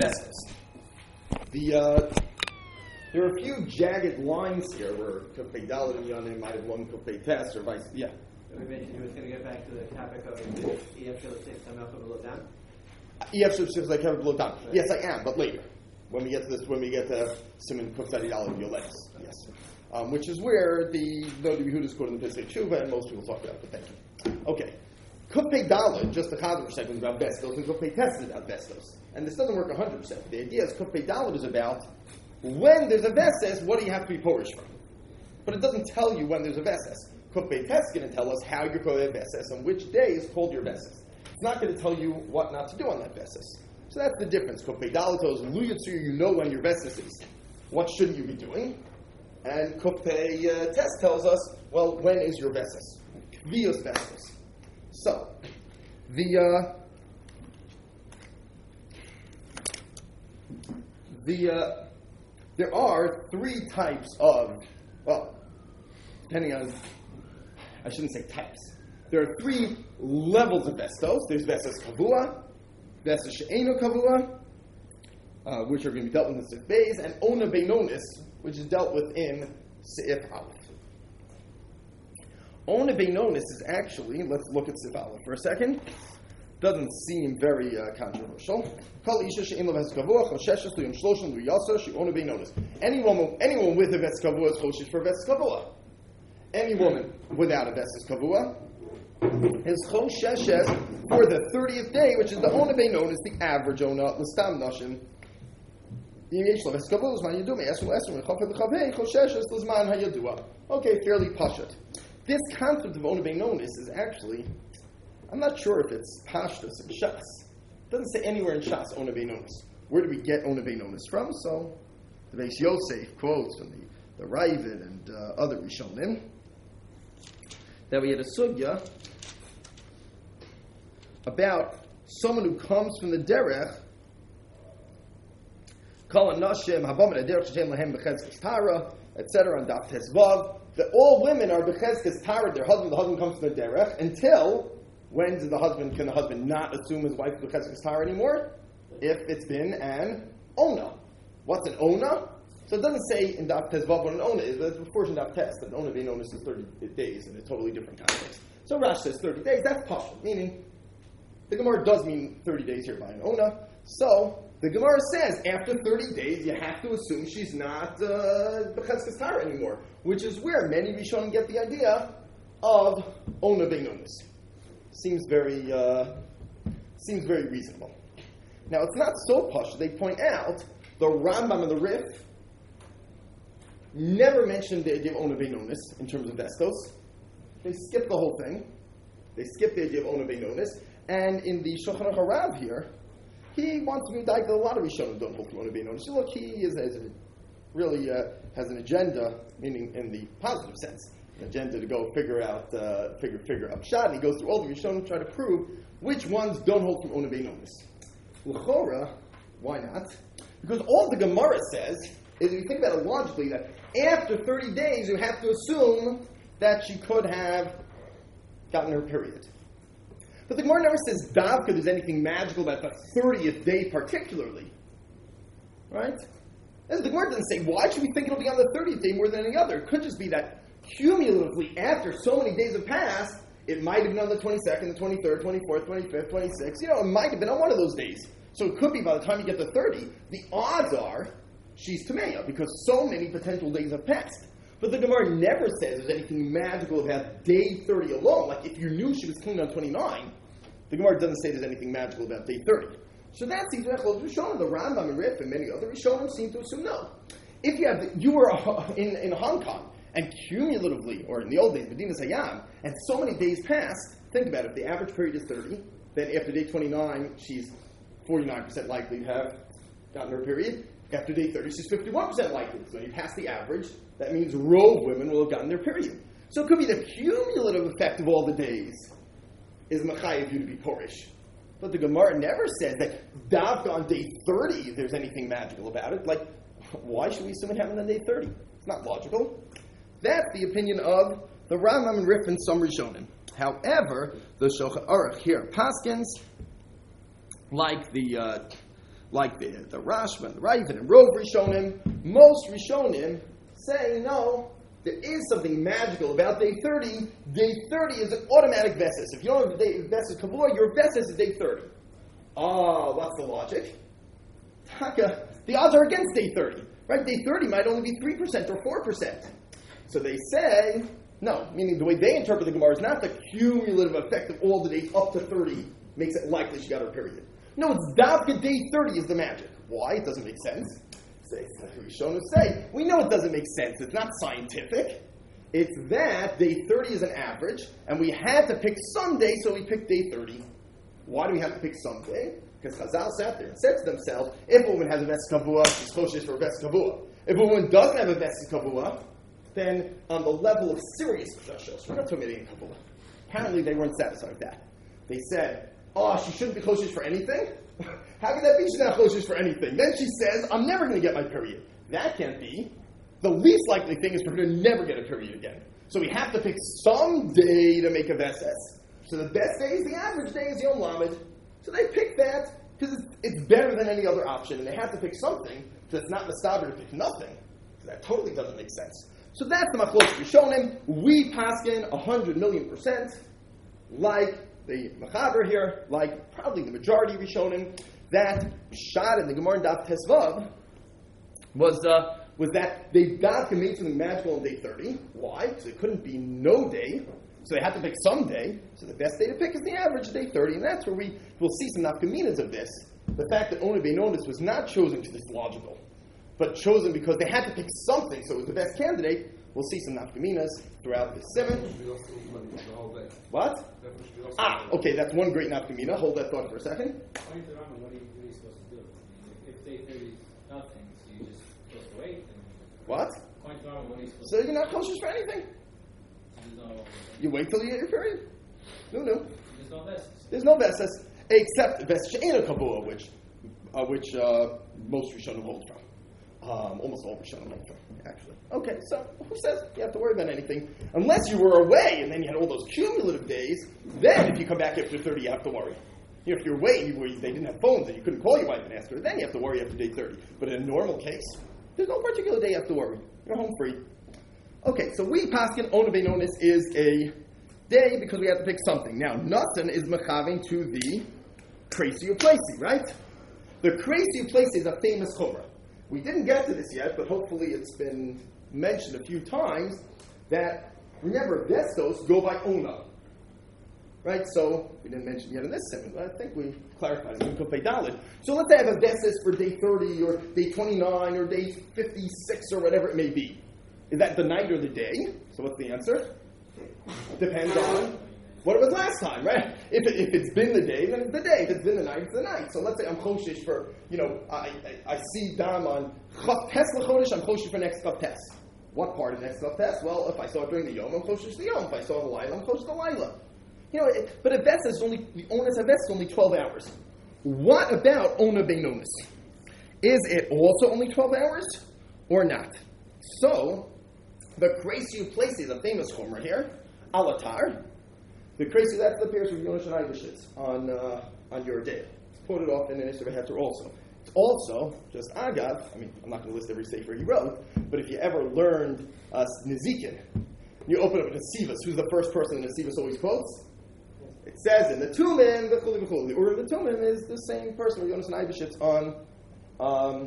Vestos. There are a few jagged lines here where Kufay Dalet and Yanim might have won Kufay Test or vice. Yeah. We mentioned he was going to get back to the topic of EF Shil 6 Hamelcha Below Dam. EF Shil 6 like Below Dam. Yes, I am, but later. When we get to this, when we get to Simon Kufay Dalet Yoletis. Yes. Which is where the Yehuda is quoted in the Pesach Tshuva, and most people talk about it, but thank you. Okay. Kufay Dalet, just the Chazar for a second, is about Vestos, and Kufay Test is about Vestos. And this doesn't work 100%. The idea is Kufay Dalet is about when there's a Veses, what do you have to be Polish from? But it doesn't tell you when there's a Veses. Kufay Test is going to tell us how you're going to have Veses and which day is called your Veses. It's not going to tell you what not to do on that Veses. So that's the difference. Kufay Dalet tells you know when your Veses is. What shouldn't you be doing? And Kufay Test tells us, well, when is your Veses? Vios Veses. So, there are three types of, well, depending on, I shouldn't say types. There are three levels of Vestos. There's Veses Kavua, Veses She'eno Kavua, which are going to be dealt with in Sif Beis, and Ona Beinonis, which is dealt with in Sif Aleph. Ona Beinonis is actually, let's look at Sif Aleph for a second. Doesn't seem very controversial. Anyone with a Ves Kavua is Choshish for Ves Kavua. Any woman without a Ves Kavua is Chosheshes for the 30th day, which is the Ona Beinonis, the average Ona, L'stam Nashim. Okay, fairly pashut. This concept of Ona Beinonis is actually, I'm not sure if it's Pashtus in Shas. It doesn't say anywhere in Shas Ona Beinonis. Where do we get Ona Beinonis from? So the Beis Yosef quotes from the Ravid and other Rishonim that we had a sugya about someone who comes from the derech, Kol Nashim Habam Derech Shem Lahem Bechezkes Tara, etc. on Daf Tesvav, that all women are Bechezkes Tara. The husband comes from the derech until. When can the husband not assume his wife is Bechezkes Tara anymore? If it's been an Ona. What's an Ona? So it doesn't say in Daf Tezvav what an Ona is, but it's before in Daf Tez that an Ona being known is 30 days in a totally different context. So Rash says 30 days, that's partial, meaning the Gemara does mean 30 days here by an Ona. So the Gemara says after 30 days you have to assume she's not Bechezkes Tara anymore, which is where many Rishonim get the idea of Ona being known. Seems very reasonable. Now, it's not so posh. They point out the Rambam and the Rif never mentioned the idea of Ona Beinonis in terms of Vestos. They skip the whole thing. They skip the idea of Ona Beinonis. And in the Shulchan Harav here, he wants to be that a lot of Rishonim don't hold to Ona Beinonis. So look, he really has an agenda, meaning in the positive sense. Agenda to go figure out Pshat, and he goes through all the Rishonim to try to prove which ones don't hold from Ona Beinonis. L'chora, why not? Because all the Gemara says is, if you think about it logically, that after 30 days you have to assume that she could have gotten her period. But the Gemara never says davka there's anything magical about the 30th day particularly. Right? And the Gemara doesn't say, why should we think it'll be on the 30th day more than any other? It could just be that cumulatively, after so many days have passed, it might have been on the 22nd, the 23rd, 24th, 25th, 26th. It might have been on one of those days. So it could be by the time you get to 30, the odds are she's Tameya, because so many potential days have passed. But the Gemara never says there's anything magical about day 30 alone. Like if you knew she was clean on 29, the Gemara doesn't say there's anything magical about day 30. So that's Yisrael Rishonim. The Rambam and Rif and many other Rishonim seem to assume no. If you were in Hong Kong, and cumulatively, or in the old days, Medina Sayyam, and so many days passed, think about it, if the average period is 30, then after day 29, she's 49% likely to have gotten her period. After day 30, she's 51% likely. So you pass the average, that means row of women will have gotten their period. So it could be the cumulative effect of all the days is Machayev you to be Porish. But the Gemara never says that davka on day 30 there's anything magical about it. Like, why should we assume it happened on day 30? It's not logical. That's the opinion of the Rambam and Rif and some Rishonim. However, the Shulchan Aruch here, Paskins, like the like the Rashba and the Ravid and Rov Rishonim, most Rishonim say no. There is something magical about day 30. Day 30 is an automatic Vesis. If you don't have a day Vesis Kavua, your Vesis is day 30. Oh, what's the logic? Taka, the odds are against day 30. Right? Day 30 might only be 3% or 4%. So they say, no, meaning the way they interpret the Gemara is not the cumulative effect of all the days up to 30 makes it likely she got her period. No, it's Davka day 30 is the magic. Why? It doesn't make sense. Rishonim say, we know it doesn't make sense. It's not scientific. It's that day 30 is an average, and we had to pick some day, so we picked day 30. Why do we have to pick some day? Because Chazal sat there and said to themselves, if a woman has a Vesis Kavua, she's kosher for a Vesis Kavua. If a woman doesn't have a Vesis Kavua, then on the level of serious Kashos, we're not talking about Kavua. Apparently they weren't satisfied with that. They said, she shouldn't be kosher for anything? How can that be she's not kosher for anything? Then she says, I'm never going to get my period. That can't be. The least likely thing is for her to never get a period again. So we have to pick some day to make a Veses. So the best day is the average day is Yom Lamed. So they picked that because it's better than any other option. And they have to pick something so it's not mistaber to pick nothing. So that totally doesn't make sense. So that's the Machlokas Rishonim. We paskin 100,000,000%, like the Machaber here, like probably the majority Rishonim, that Pshat in the Gemara in Daf Tesvav was that they got to make something magical on day 30. Why? Because it couldn't be no day, so they had to pick some day. So the best day to pick is the average day 30, and that's where we will see some nafkaminas of this. The fact that Ona Beinonis was not chosen because it's logical, but chosen because they had to pick something, so it was the best candidate. We'll see some nafkaminas throughout this simon. What? Okay, that's one great nafkamina. Hold that thought for a second. According to Rambam, what are you supposed to do? If day 30 is nothing, so you just supposed to wait. What? According to Rambam, what are you supposed So you're not kosher for anything. You wait till you get your period. No. There's no Vesis. There's no Vesis, except Vesis She'ena Kavua, which most Rishonim hold from. Almost all Rishonim hold from, actually. Okay, so who says you have to worry about anything? Unless you were away and then you had all those cumulative days, then if you come back after 30, you have to worry. You know, if you're away and they didn't have phones and you couldn't call your wife and ask her, then you have to worry after day 30. But in a normal case, there's no particular day you have to worry. You're home free. Okay, so we paskin Ona Beinonis is a day because we have to pick something. Now, Natan is mechaving to the Kresi Uplesi, right? The Kresi Uplesi is a famous chumrah. We didn't get to this yet, but hopefully it's been mentioned a few times that, remember, Vestos go by Ona. Right? So, we didn't mention yet in this segment, but I think we clarified it in Kufay Daled. So let's say I have a Vestos for day 30 or day 29 or day 56 or whatever it may be. Is that the night or the day? So what's the answer? Depends on what it was last time, right? If it's been the day, then it's the day. If it's been the night, it's the night. So let's say I'm choshish for, I see Dam on Chav Tes L'chodesh, I'm choshish for next Chav Tes. What part of next Chav Tes? Well, if I saw it during the Yom, I'm choshish the Yom. If I saw the Laila, I'm choshish the Laila. But a Vesa is only, the onus of Vesa is only 12 hours. What about Ona Beinonis? Is it also only 12 hours or not? So, the Kresi Uplesi is a famous chumrah here, Alatar. The Kresi, that's the Pirush of Yonash and Ibashitz on your day. It's quoted often in Isra Heter also. It's also, just Agav, I'm not going to list every sefer he wrote, but if you ever learned Nezikin, you open up Nesivus, who's the first person that Nesivus always quotes? It says in the Tumin, the Urim the Tumin is the same person, Yonash and Ibashitz on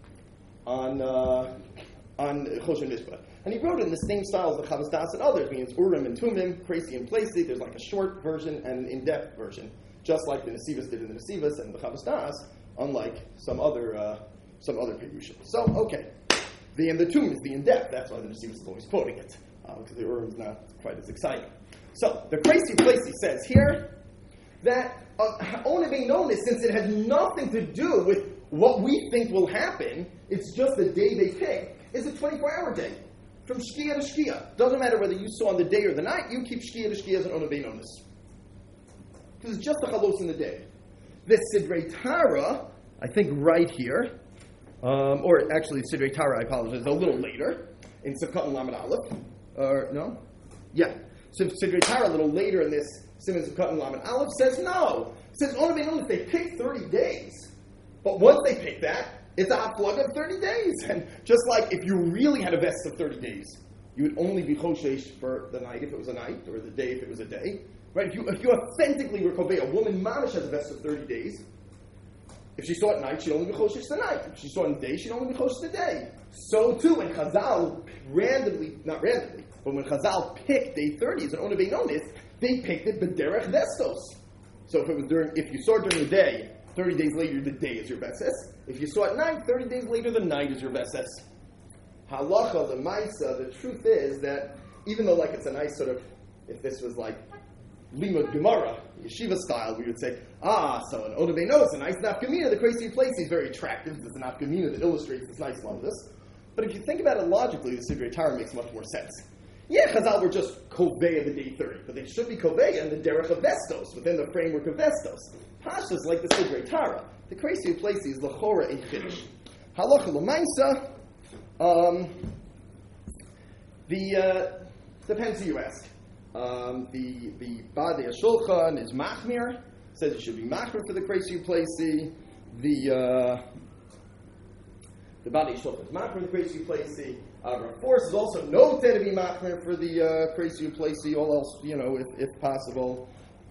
Choshen Mishpah. And he wrote it in the same style as the Chavos Das and others, meaning it's Urim and Tumim, Kresi and Plesi. There's like a short version and an in-depth version, just like the Nesivus did in the Nesivus and the Chavos Das, unlike some other Pirushim. So, okay. The Tumim is the in-depth. That's why the Nesivus is always quoting it, because the Urim is not quite as exciting. So, the Kresi Plesi says here that Ona Beinonis, since it has nothing to do with what we think will happen, it's just the day they pick, is a 24-hour day. From Shkia to Shkia. Doesn't matter whether you saw on the day or the night, you keep Shkia to Shkia as an Ona Beinonis. Because it's just a chalos in the day. The Sidrei Tara, I think right here, or actually Sidrei Tara, I apologize, a little later, in Sivkot and Lamed Aleph. No? Yeah. So Sidrei Tara, a little later in this Siman Sivkot and Lamed Aleph, says no. It says Ona Beinonis, they pick 30 days. But once they pick that, it's a haflag of 30 days. And just like if you really had a vest of 30 days, you would only be choshesh for the night if it was a night, or the day if it was a day. Right? If you authentically were kovei, a woman mamish has a vest of 30 days. If she saw it at night, she'd only be choshesh the night. If she saw it in the day, she'd only be choshesh the day. So too, when Chazal not randomly, but when Chazal picked day 30 as an Ona Beinonis, they picked it b'derech vestos. So if you saw it during the day, 30 days later the day is your veses. If you saw it at night, 30 days later the night is your veses. Halacha, the Maisa, the truth is that even though like it's a nice sort of, if this was like Limud Gemara, yeshiva style, we would say, so an Ona Beinonis, a nice nafkamina, the crazy place is very attractive. There's a nafkamina that illustrates this nice lovness. But if you think about it logically, the Sidrei Torah makes much more sense. Yeah, Chazal were just Koveya the day 30, but they should be Koveya in the derech of Vestos, within the framework of Vestos. Pashas like the Sidrei Torah. The crazy place is L'chora a Chiddush. Halacha l'maisa, depends who you ask. The Badei HaShulchan is Machmir, says you should be Machmir for the crazy placey. The Badei HaShulchan is Machmir for the crazy placey. Rav Force is also noted to be Machmir for the crazy placey, all else, if possible.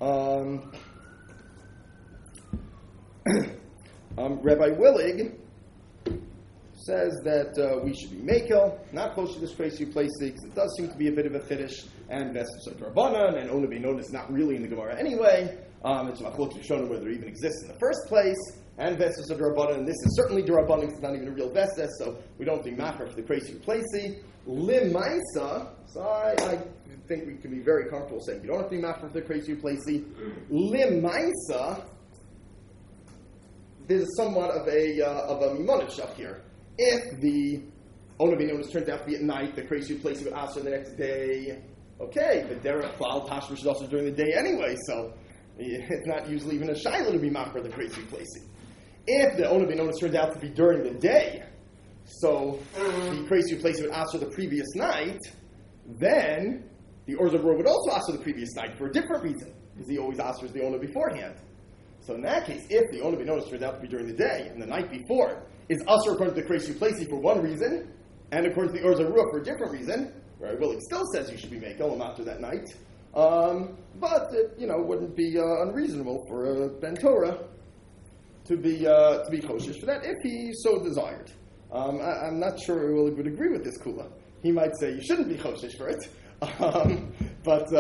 Rabbi Willig says that we should be Mekel, not close to this crazy placey, because it does seem to be a bit of a chiddush, and Vestos of Drabanan, and Ona Beinonis is not really in the Gemara anyway. It's Machlokes Rishonim whether it even exists in the first place, and Vestos of Drabanan, and this is certainly Drabanan, it's not even a real Vestos, so we don't do Machar for the crazy placey. Lim Maisa, so I think we can be very comfortable saying you don't have to be Machar for the crazy placey. Lim Maisa, there's somewhat of a Mimonic shach here. If the Ona Beinonis turns out to be at night, the crazy placey would answer the next day. Okay, the derech klal tashmish is also during the day anyway, so it's not usually even a shaila to be machar the crazy placey. If the Ona Beinonis turns out to be during the day, so the crazy placey would answer the previous night, then the Or Zarur would also answer the previous night for a different reason, because he always answers the Ona beforehand. So in that case, if the Ona Beinonis turns out to be during the day, and the night before is usher according to the crazy placey for one reason, and according to the Or Zarur for a different reason, right? Well, it still says you should be Mekel after that night, but it wouldn't be unreasonable for a Ben Torah to be choshesh for that if he so desired. I'm not sure Willig would agree with this kula. He might say you shouldn't be choshesh for it, but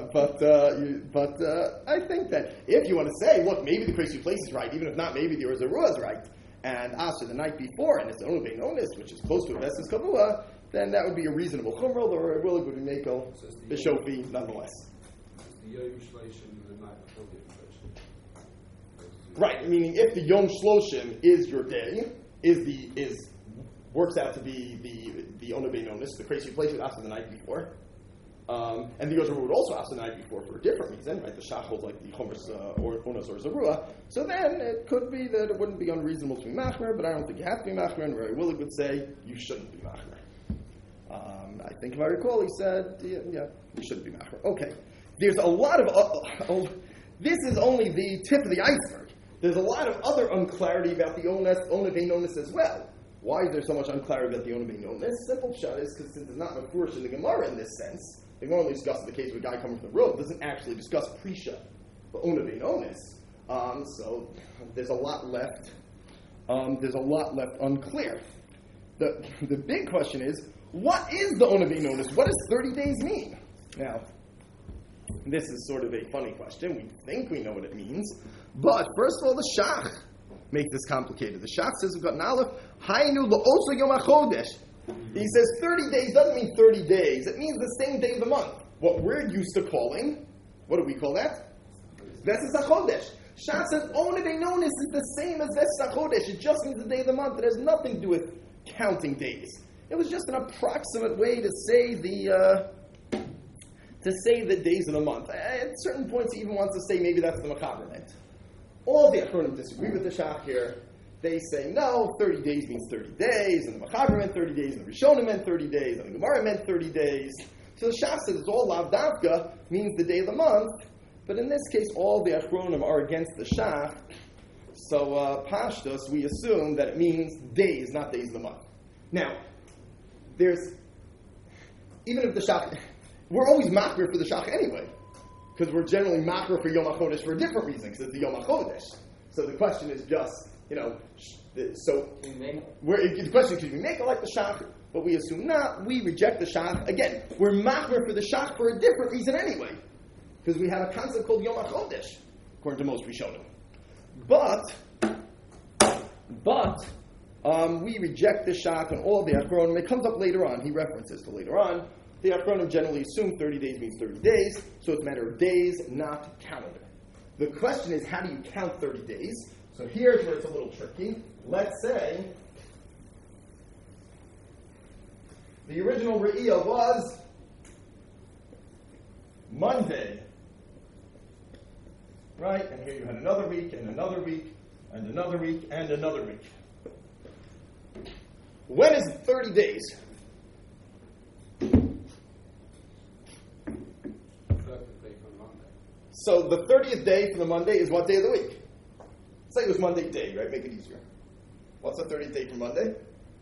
I think that if you want to say, look, maybe the crazy place is right, even if not, maybe the Or Zarur is right, and after the night before, and it's Ona Beinonis, which is close to a Vestos Kavua, then that would be a reasonable chumrah, or a Willig would be Mekel Bishofi nonetheless. Right, meaning if the Yom Shloshim is your day, works out to be the Ona Beinonis, the crazy place after the night before, and the Or Zarur would also after the night before for a different reason, right? The Shach holds like the Chomers or Onas or Zarua. So then it could be that it wouldn't be unreasonable to be machmer, but I don't think you have to be machmer, and Rabbi Willig would say you shouldn't be machmer. I think if I recall, he said, yeah, you shouldn't be machmer. Okay, there's a lot of this is only the tip of the iceberg. There's a lot of other unclarity about the Ona Beinonis as well. Why is there so much unclarity about the Ona Beinonis? Simple shot is because since it's not mafurish in the Gemara in this sense, the Gemara only discusses the case of a guy coming from the road. It doesn't actually discuss Prisha, but Ona Beinonis. So there's a lot left. There's a lot left unclear. The big question is, what is the Ona Beinonis? What does 30 days mean? Now, this is sort of a funny question. We think we know what it means, but first of all, the Shach make this complicated. The Shach says we've got an aleph, Hainu la'osa yom hachodesh. He says 30 days doesn't mean 30 days. It means the same day of the month. What we're used to calling, what do we call that? Vesas HaChodesh. Shach says Ona Beinonis is the same as Vesas HaChodesh. It just means the day of the month. It has nothing to do with counting days. It was just an approximate way to say the days of the month. At certain points, he even wants to say maybe that's the Machaber meant. All the Achronim disagree with the Shach here. They say, no, 30 days means 30 days, and the Machaber meant 30 days, and the Rishonim meant 30 days, and the Gemara meant 30 days. So the Shach says it's all Lav Davka, means the day of the month, but in this case, all the Achronim are against the Shach, So Pashtus, we assume that it means days, not days of the month. Now, even if the Shach, we're always machmir for the Shach anyway, because we're generally machmir for Yom HaChodesh for a different reason, because it's the Yom HaChodesh. So the question is just, the question is, can we make it like the Shach? But we assume not. We reject the Shach. Again, we're machmir for the Shach for a different reason anyway, because we have a concept called Yom HaChodesh, according to most Rishonim. But we reject the Shach and all the Achronim. It comes up later on. He references to later on. The Achronim generally assume 30 days means 30 days, so it's a matter of days, not calendar. The question is, how do you count 30 days? So here's where it's a little tricky. Let's say the original Re'iyah was Monday. Right? And here you had another week, and another week, and another week, and another week. When is 30 days? 30th day from Monday. So the 30th day from the Monday is what day of the week? Say it was Monday day, right? Make it easier. What's the 30th day from Monday?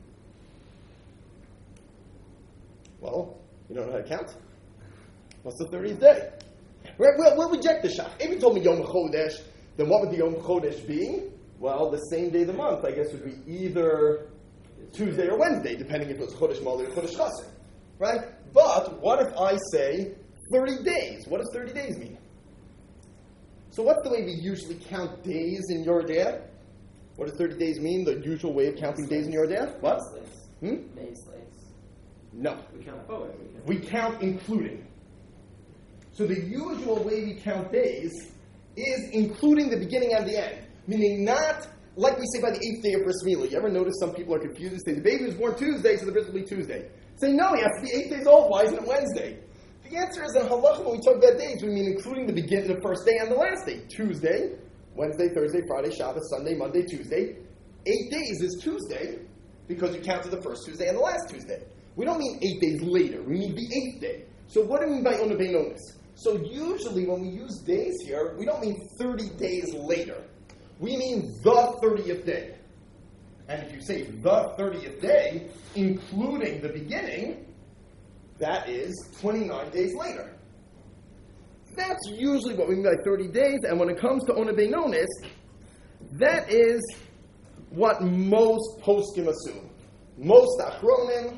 Well, you don't know how to count? What's the 30th day? We'll reject the Shach. If you told me Yom Chodesh, then what would the Yom Chodesh be? Well, the same day of the month, I guess, would be either Tuesday or Wednesday, depending if it was Chodesh Mali or Chodesh Chassid. Right? But what if I say 30 days? What does 30 days mean? So what's the way we usually count days in Yoreh De'ah? What does 30 days mean? The usual way of counting days in Yoreh De'ah? What? Days. No. We count forward. We count including. So the usual way we count days is including the beginning and the end. Meaning not, like we say by the 8th day of Bris Milah. You ever notice some people are confused and say, the baby was born Tuesday, so the bris will be Tuesday. Say, no, he has to be 8 days old. Why isn't it Wednesday? The answer is in Halacha, when we talk about days, we mean including the beginning, the first day and the last day. Tuesday, Wednesday, Thursday, Friday, Shabbos, Sunday, Monday, Tuesday. 8 days is Tuesday, because you counted the first Tuesday and the last Tuesday. We don't mean 8 days later. We mean the 8th day. So what do we mean by Ona Beinonis? So usually when we use days here, we don't mean 30 days later. We mean the 30th day. And if you say the 30th day, including the beginning, that is 29 days later. That's usually what we mean by 30 days. And when it comes to Ona Beinonis, that is what most poskim assume. Most Achronim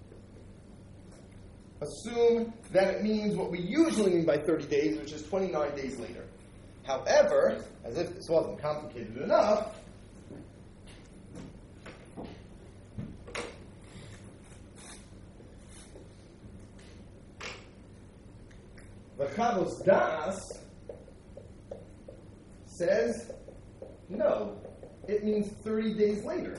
assume that it means what we usually mean by 30 days, which is 29 days later. However, as if this wasn't complicated enough, the Chavos Das says, no, it means 30 days later.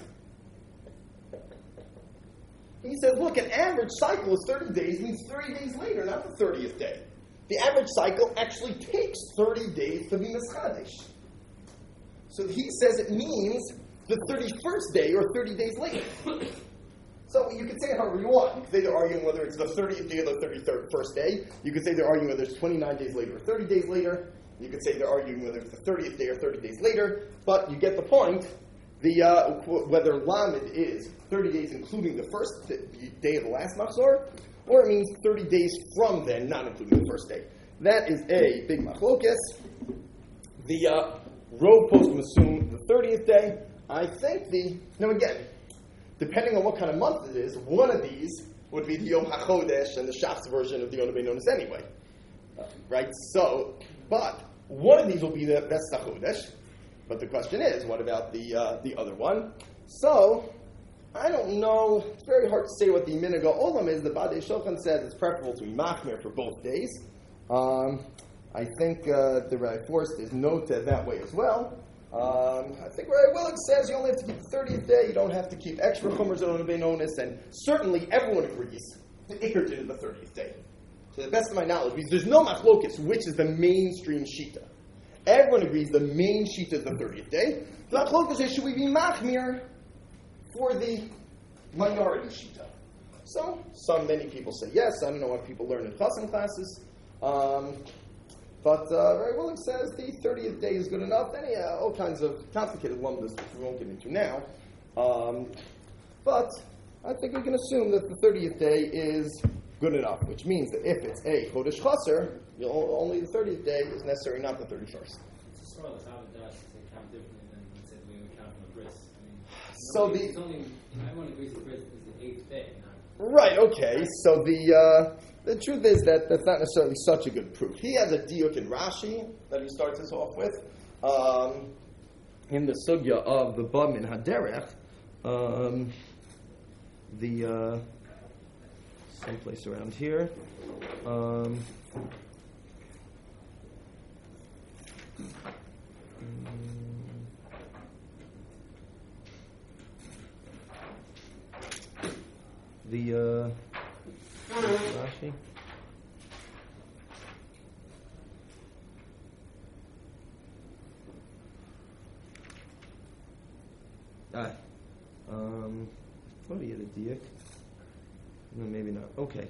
He says, look, an average cycle is 30 days, means 30 days later, not the 30th day. The average cycle actually takes 30 days to be Mischadesh. So he says it means the 31st day or 30 days later. So you could say it however you want. You could say they're arguing whether it's the 30th day or the 31st day. You could say they're arguing whether it's 29 days later or 30 days later. You could say they're arguing whether it's the 30th day or 30 days later. But you get the point. Whether Lamed is 30 days including the first day of the last Machzor, or it means 30 days from then, not including the first day. That is a big machlokas. The Rov poskim assume the 30th day. I think now again, depending on what kind of month it is, one of these would be the Yom HaChodesh and the Shach's version of the Ona Beinonis anyway. Right? So, but one of these will be the Best HaChodesh. But the question is, what about the other one? So, I don't know. It's very hard to say what the Minhag Olam is. The Badei Shulchan says it's preferable to be machmir for both days. I think the Rabbi Forst is noted that way as well. I think Rabbi Willig says you only have to keep the 30th day. You don't have to keep extra chumras on Ona Beinonis. And certainly everyone agrees the Iker Din is the 30th day. To the best of my knowledge, because there's no machlokas, which is the mainstream shita. Everyone agrees the main shita is the 30th day. The machlokas is, should we be machmir for the minority shita? So, many people say yes. I don't know what people learn in chassan classes. But Rabbi Willing says the 30th day is good enough. Then all kinds of complicated lumdas, which we won't get into now. But I think we can assume that the 30th day is good enough, which means that if it's a Chodesh Chaser, only the 30th day is necessary, not the 31st. It's a small Dash to count differently than when said we would count from a bris. So everyone agrees the bris is the 8th day. Right, okay. So the truth is that that's not necessarily such a good proof. He has a diuk in Rashi that he starts us off with in the sugya of the Bam in Haderech. Someplace around here. Rashi. What do you get a diak? No, maybe not. Okay.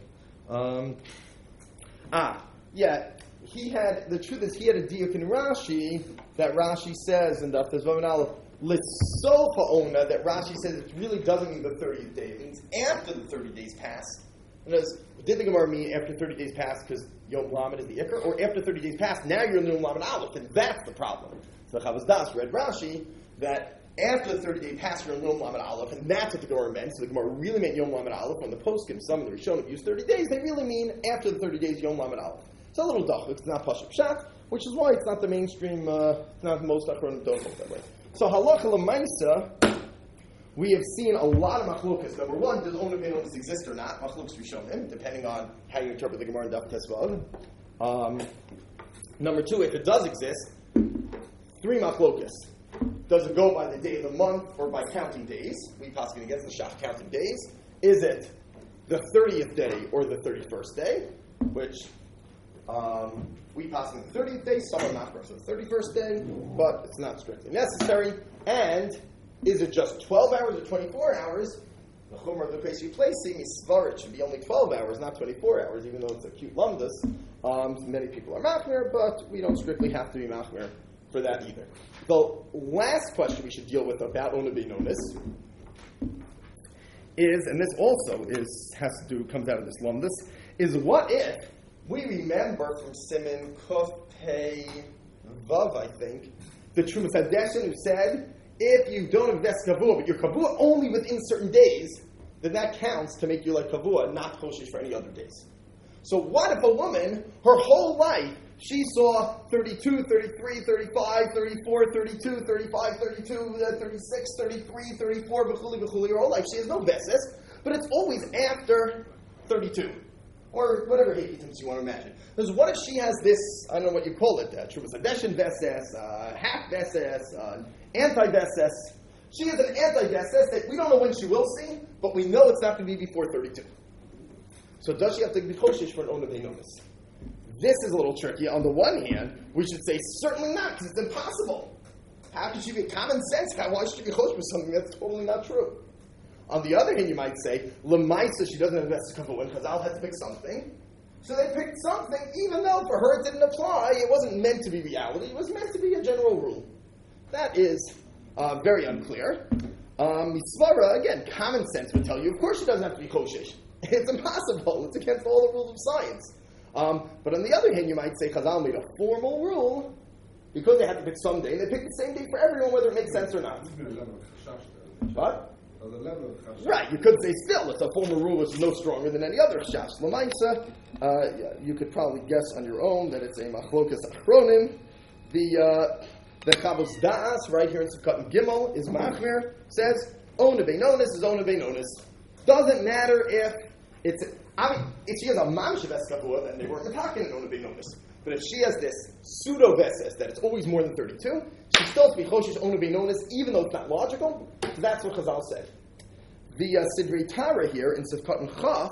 He had, the truth is, he had a diuk in Rashi that Rashi says in the Tezvav Aleph, Litsofa Ona, that Rashi says it really doesn't mean the 30th day. It means after the 30 days pass. Did the Gemara mean after 30 days pass because Yom Lamed is the Iker? Or after 30 days pass, now you're in Yom Lamed Aleph, and that's the problem. So Chavaz Das read Rashi that after the 30-day pass, you're in Yom Lamed Aleph, and that's what the Gemara meant. So the Gemara really meant Yom Lamed Aleph. When the poskim, some of the Rishonim use 30 days, they really mean after the 30 days, Yom Lamed Aleph. It's a little dachuk. It's not Pashup Pshat, which is why it's not the mainstream, it's not most Achronim don't hold that way. So halacha l'maisa, we have seen a lot of machlokas. Number one, does Ona Ben Onis exist or not? Machlokas Rishonim, depending on how you interpret the Gemara in Daf Tesvav. Number two, if it does exist, three machlokas. Does it go by the day of the month or by counting days? We possibly against the Shach counting days. Is it the 30th day or the 31st day? Which we possibly the 30th day, some are not for the 31st day, but it's not strictly necessary. And is it just 12 hours or 24 hours? The Chumrah of the place you're placing is Svar, it should be only 12 hours, not 24 hours, even though it's a cute lumdus. Many people are machmir, but we don't strictly have to be machmir for that either. The last question we should deal with about Ona Beinonis is, and this also comes out of this lumdus, is what if we remember from Siman Kuf Pei Vav, I think, the Trumas Hadeshin who said, if you don't invest kavua, but you're kavua only within certain days, then that counts to make you like kavua, not choshesh for any other days. So what if a woman, her whole life, she saw 32, 33, 35, 34, 32, 35, 32, 36, 33, 34, b'chuli, her whole life. She has no veses, but it's always after 32. Or whatever hakitim you want to imagine. Because what if she has this, I don't know what you call it, Trumas Hadeshin veses, half veses, anti-veses. She has an anti-veses that we don't know when she will see, but we know it's not going to be before 32. So does she have to be choshesh for an Ona Beinonis? This is a little tricky. On the one hand, we should say certainly not, because it's impossible. How could she be common sense? Why should she be choshesh for something that's totally not true? On the other hand, you might say, Lemaisa, she doesn't have Veses Kavua, because I'll have to pick something. So they picked something, even though for her it didn't apply. It wasn't meant to be reality. It was meant to be a general rule. That is very unclear. Misvara, again, common sense would tell you, of course she doesn't have to be choshesh. It's impossible. It's against all the rules of science. But on the other hand, you might say Chazal made a formal rule because they had to pick some day, and they picked the same day for everyone, whether it makes sense or not. What? Right, you could say still it's a formal rule which is no stronger than any other chashash. L'maisa, you could probably guess on your own that it's a machlokas achronim. The Chavos Da'as right here in Sukkot Gimel is machmir, says Ona Beinonis is Ona Beinonis. Doesn't matter if it's if she has a mamshe veskavua, then they weren't attacking an Ona Beinonis. But if she has this pseudo veses that it's always more than 32, she still has to be choshesh Ona Beinonis, even though it's not logical. So that's what Chazal said. The Sidrei Tara here in Sivkot and Chaf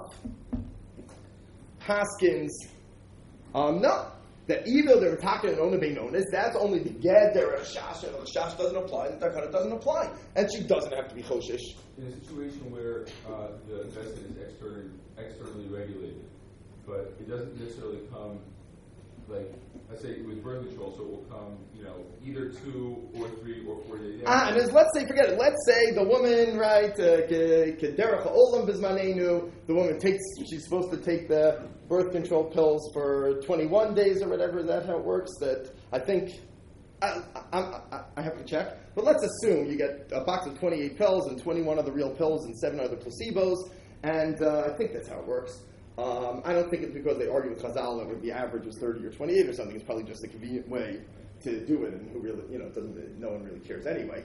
Haskins, no, that even though they're attacking an Ona Beinonis, that's only the Geder Shash, and the Shash doesn't apply, and the Takana doesn't apply, and she doesn't have to be choshesh. In a situation where the vested is externally regulated, but it doesn't necessarily come like, I say with birth control, so it will come, either 2 or 3 or 4 days And let's say, forget it. Let's say the woman, right, kederach ha'olam b'zmanenu, the woman she's supposed to take the birth control pills for 21 days or whatever. Is that how it works? That I think, I have to check. But let's assume you get a box of 28 pills and 21 other real pills and 7 other placebos. And I think that's how it works. I don't think it's because they argue with Chazal that the average was 30 or 28 or something. It's probably just a convenient way to do it, and who really, no one really cares anyway.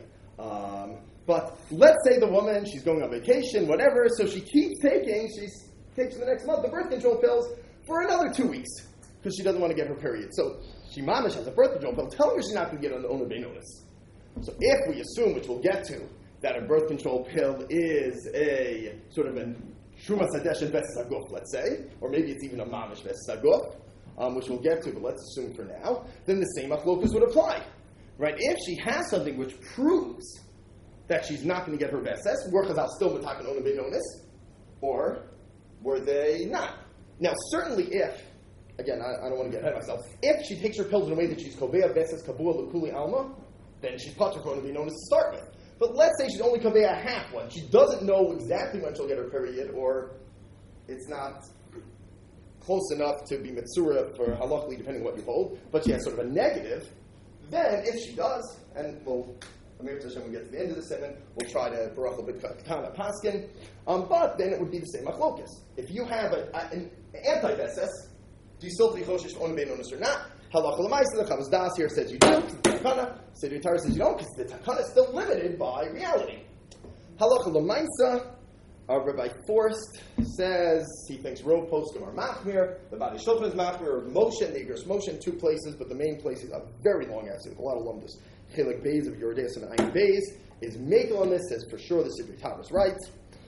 But let's say the woman, she's going on vacation, whatever, so she takes for the next month the birth control pills for another 2 weeks because she doesn't want to get her period. So she mamish has a birth control pill telling her she's not going to get an Ona Beinonis. So if we assume, which we'll get to, that a birth control pill is a sort of a Shuma Sadesh and Ves Saguf, let's say, or maybe it's even a Mamish Ves Saguf, which we'll get to, but let's assume for now, then the same achlokas would apply. Right? If she has something which proves that she's not going to get her Veses, were Chazal still Matakan Ona Beinonis, or were they not? Now, certainly if, again, I don't want to get ahead of myself, if she takes her pills in a way that she's Kovea Veses Kabua Lukuli Alma, then she's Pater for Ona Beinonis to start with. But let's say she's only Kovea a half one. She doesn't know exactly when she'll get her period, or it's not close enough to be Metsura for halachically, depending on what you hold, but she has sort of a negative. Then, if she does, and Amir Tashem, when we get to the end of the segment, we'll try to Baruch B'Kana Paskin, but then it would be the same achlokas. If you have an anti-Veses, do you still be Choshesh Ona Beinonis or not? Halacha l'maisa, the Chavos Das here says you do, because the Takana, Seder Torah says you don't, because the Takana is still limited by reality. Halacha l'maisa, Rabbi Forst says he thinks Rov Poskim are Machmir, the Badi Shulchan is Machmir, Moshe and the Igros Moshe in 2 places, but the main place is a very long essay with a lot of lumdus. Chelik Beis of Yordeus and Ayin Beis is Mekel on this, says for sure the Seder Torah is right.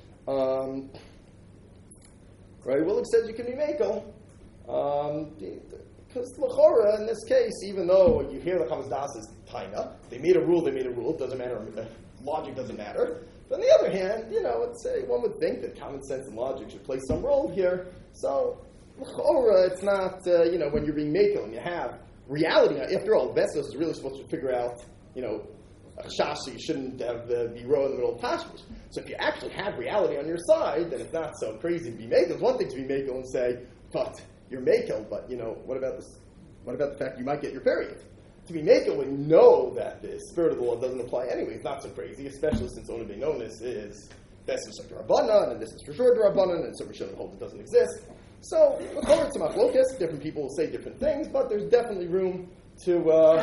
Rabbi Willig says you can be Mekel. Because L'chora, in this case, even though you hear the Chavos Das is Taina, they made a rule, it doesn't matter, logic doesn't matter. But on the other hand, one would think that common sense and logic should play some role here. So, L'chora, it's not, when you're being Mekel and you have reality. After all, Vestos is really supposed to figure out, a chash, so you shouldn't have be row in the middle of Tashmish. So if you actually have reality on your side, then it's not so crazy to be Mekel. It's one thing to be Mekel and say, but you're Mekel, but what about this? What about the fact you might get your period? To be Mekel when you know that the spirit of the law doesn't apply anyway is not so crazy, especially since Ona Beinonis is Vestos of D'Rabbanan, and this is for sure D'Rabbanan, and so we shouldn't hold it doesn't exist. So, according to Machlokas, different people will say different things, but there's definitely room to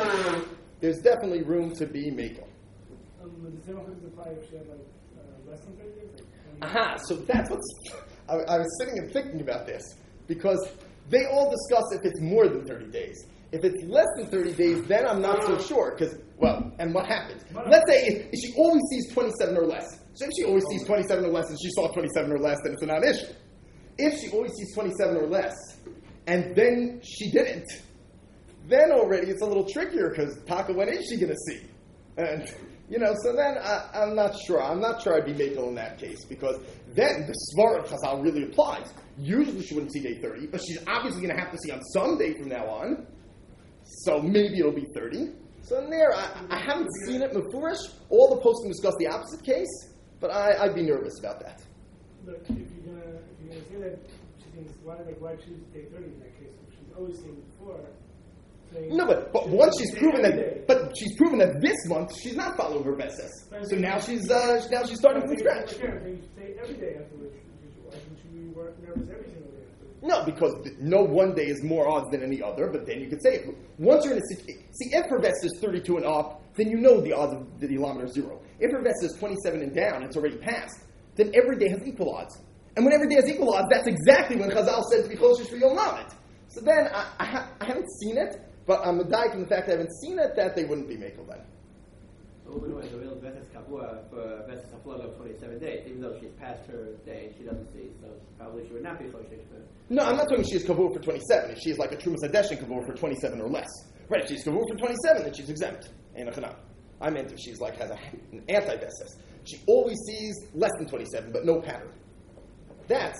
be Mekel. The same thing apply if she had less than 30 days? Aha, so that's what's... I was sitting and thinking about this, because they all discuss if it's more than 30 days. If it's less than 30 days, then I'm not so sure, because, and what happens? Let's say if she always sees 27 or less. So if she always sees 27 or less and she saw 27 or less, then it's a non-issue. If she always sees 27 or less, and then she didn't, then already it's a little trickier, because Taka, when is she going to see? And, so then I'm not sure. I'm not sure I'd be Mekel in that case, because then the Svar of Chazal really applies. Usually she wouldn't see day 30, but she's obviously going to have to see on some day from now on, so maybe it'll be 30. So in there, I haven't seen it mefurish. All the posting discuss the opposite case, but I'd be nervous about that. But if you're gonna say that she thinks, why choose day 30 in that case? If she's always seen before. No, but once she's proven that this month she's not following her Veses. So now she's starting from scratch. Every day afterwards, why shouldn't you be nervous every single day afterwards? No, because no one day is more odds than any other. But then you could say, once you're in a see, if her Veses is 32 and up, then you know the odds of the Elam are 0. If her Veses is 27 and down, it's already passed. Then every day has equal odds. And when every day has equal odds, that's exactly when Chazal said to be closer for Yom Lamed. So then, I haven't seen it, but I'm medayik in the fact I haven't seen it, that they wouldn't be Mekel then. So we're doing the real Veses Kavua for Veses Haflog of 27 days, even though she's passed her day and she doesn't see, so probably she would not be Choshesh. No, I'm not talking she is Kavur for 27. If she is like a Trumas Hadeshin Kavur for 27 or less. Right, if she's Kavur for 27, then she's exempt. I meant if she's has an anti-Veses. She always sees less than 27, but no pattern. That's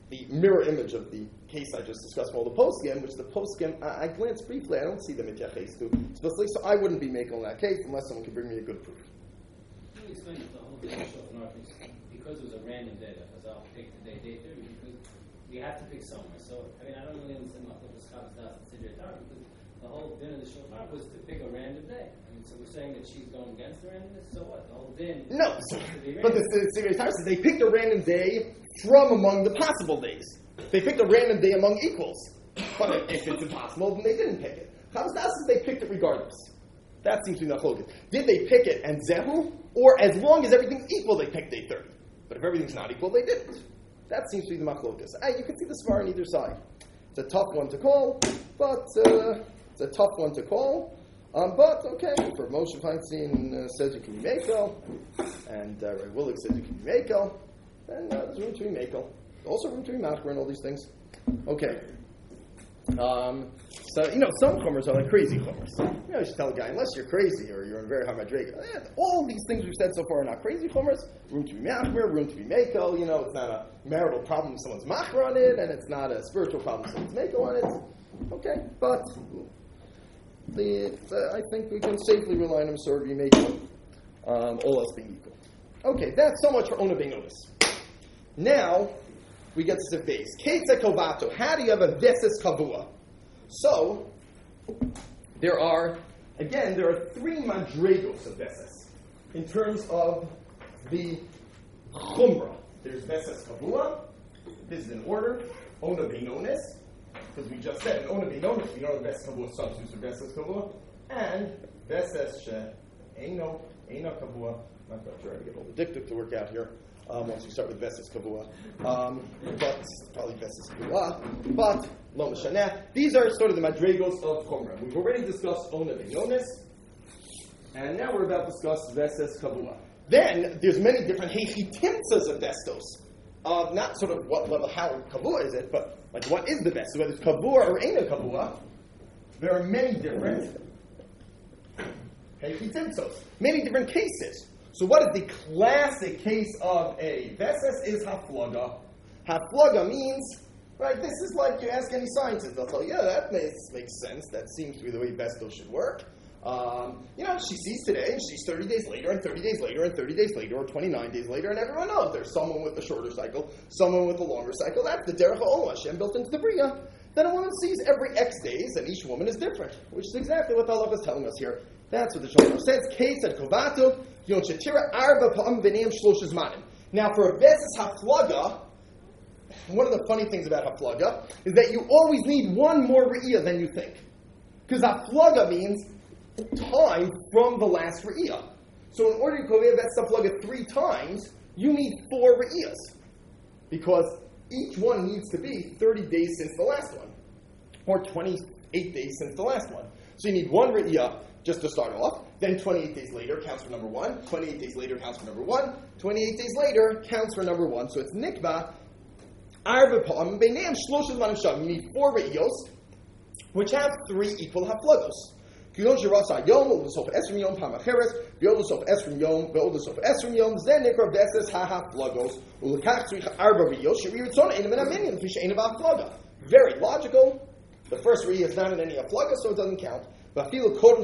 the mirror image of the case I just discussed from all the poskim, which the poskim, I glanced briefly, I don't see them at Yaches too explicitly, so I wouldn't be making on that case unless someone could bring me a good proof. Can you explain the whole thing of Shulchan Aruch because it was a random day, because I'll pick the day 30, because we have to pick somewhere. So, I mean, I don't really understand what the Scottish does in Siddur Torah, because the whole din of the Shulchan Aruch was to pick a random day. I mean, so we're saying that she's going against the randomness, so what? The whole din. No, but the Siddur Torah says they picked a random day from among the possible days. They picked a random day among equals. But if it's impossible, then they didn't pick it. Chavis Das says they picked it regardless. That seems to be nachloket. Did they pick it and zehu, or as long as everything's equal, they picked day 30? But if everything's not equal, they didn't. That seems to be the machlokas. You can see the svar on either side. It's a tough one to call, but but okay, for Moshe Feinstein says you can be makel, and Ray Willig says you can be makel, then there's room to be makel. Also room to be machmer and all these things. Okay. So, some chumras are like crazy chumras. You should tell a guy, unless you're crazy or you're in very high madrega, all these things we've said so far are not crazy chumras. Room to be machmer, room to be makel. It's not a marital problem if someone's machmer on it, and it's not a spiritual problem if someone's makel on it. Okay, but I think we can safely rely on him sort of be makel, all else being equal. Okay, that's so much for Ona being noticed. Now, we get to the base. Ketzeh kovato. How do you have a veses kavua? So, there are three madregos of veses. In terms of the chumrah, there's veses kavua. This is in order. Ona beinonis. Because we just said, in ona beinonis, we know the veses kavua substitutes for veses kavua. And veses she'eino kavua. I'm not quite sure how to get all the diktuk to work out here. Once we start with Veses Kavua. But probably Veses Kavua. But Lo Mishaneh. These are sort of the madregos of Chumrah. We've already discussed Ona Beinonis. And now we're about to discuss Veses Kavua. Then there's many different Hechitimtzas of Vestos. Not sort of what level, how Kavua is it, but like what is the Vestos? Whether it's Kavua or Eina Kavua, there are many different Hechitimtzos. Many different cases. So what is the classic case of a veses is haflaga. Haflaga means, right, this is like you ask any scientist, they'll tell you, yeah, that makes sense. That seems to be the way vestos should work. She sees today, and she's 30 days later, and 30 days later, and 30 days later, or 29 days later, and everyone knows there's someone with a shorter cycle, someone with a longer cycle. That's the derech ha'olam Hashem built into the Bria. Then a woman sees every X days, and each woman is different, which is exactly what the Allah is telling us here. That's what the Shulchan says. Case at kovato. Now, for a veses haflaga, one of the funny things about haflaga is that you always need one more re'iyah than you think. Because haflaga means time from the last re'iyah. So in order to go veses haflaga 3 times, you need 4 re'iyahs. Because each one needs to be 30 days since the last one. Or 28 days since the last one. So you need 1 re'iyah just to start off. Then 28 days later counts for number 1. 28 days later counts for number 1. 28 days later counts for number 1. So it's nikba. You need 4 re'iyos, which have 3 equal haflagos. Very logical. The first re'iyah is not in any haflaga, so it doesn't count. Then he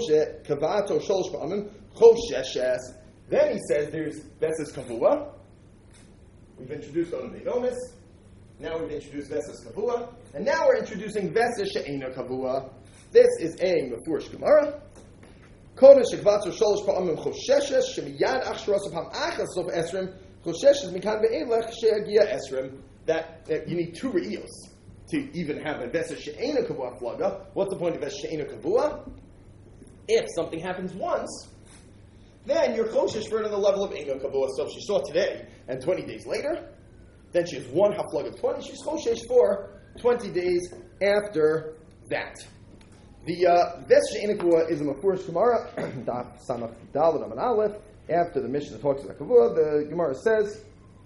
says there's Veses Kavua. We've introduced Ona Beinonis. Now we've introduced Veses Kavua. And now we're introducing Veses She'eina Kavua. This is a Mefurish Gemara. Kodesh Shekvato Sholosh Pa'amim Chosheshes Shemiyad Achsharos Apam Achas Sof Esrim Chosheshes Mikan Be'elech She'agia Esrim. That you need 2 re'iyos to even have a Veses She'eina Kavua flaga. What's the point of Veses She'eina Kavua? If something happens once, then you're choshesh for it on the level of Eino Kavua. So if she saw today and 20 days later, then she has 1 haflag of 20. She's choshesh for 20 days after that. The Veses She'eina Kavua is a Mefurish Gemara, Daf Samach Daled Amud Aleph. After the Mishnah talks about Kavua, the Gemara says,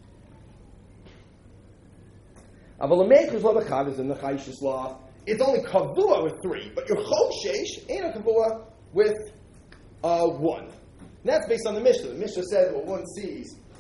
it's only Kavua with 3, but you're choshesh, Eino Kavua, with 1. And that's based on the Mishnah. The Mishnah said, well, one sees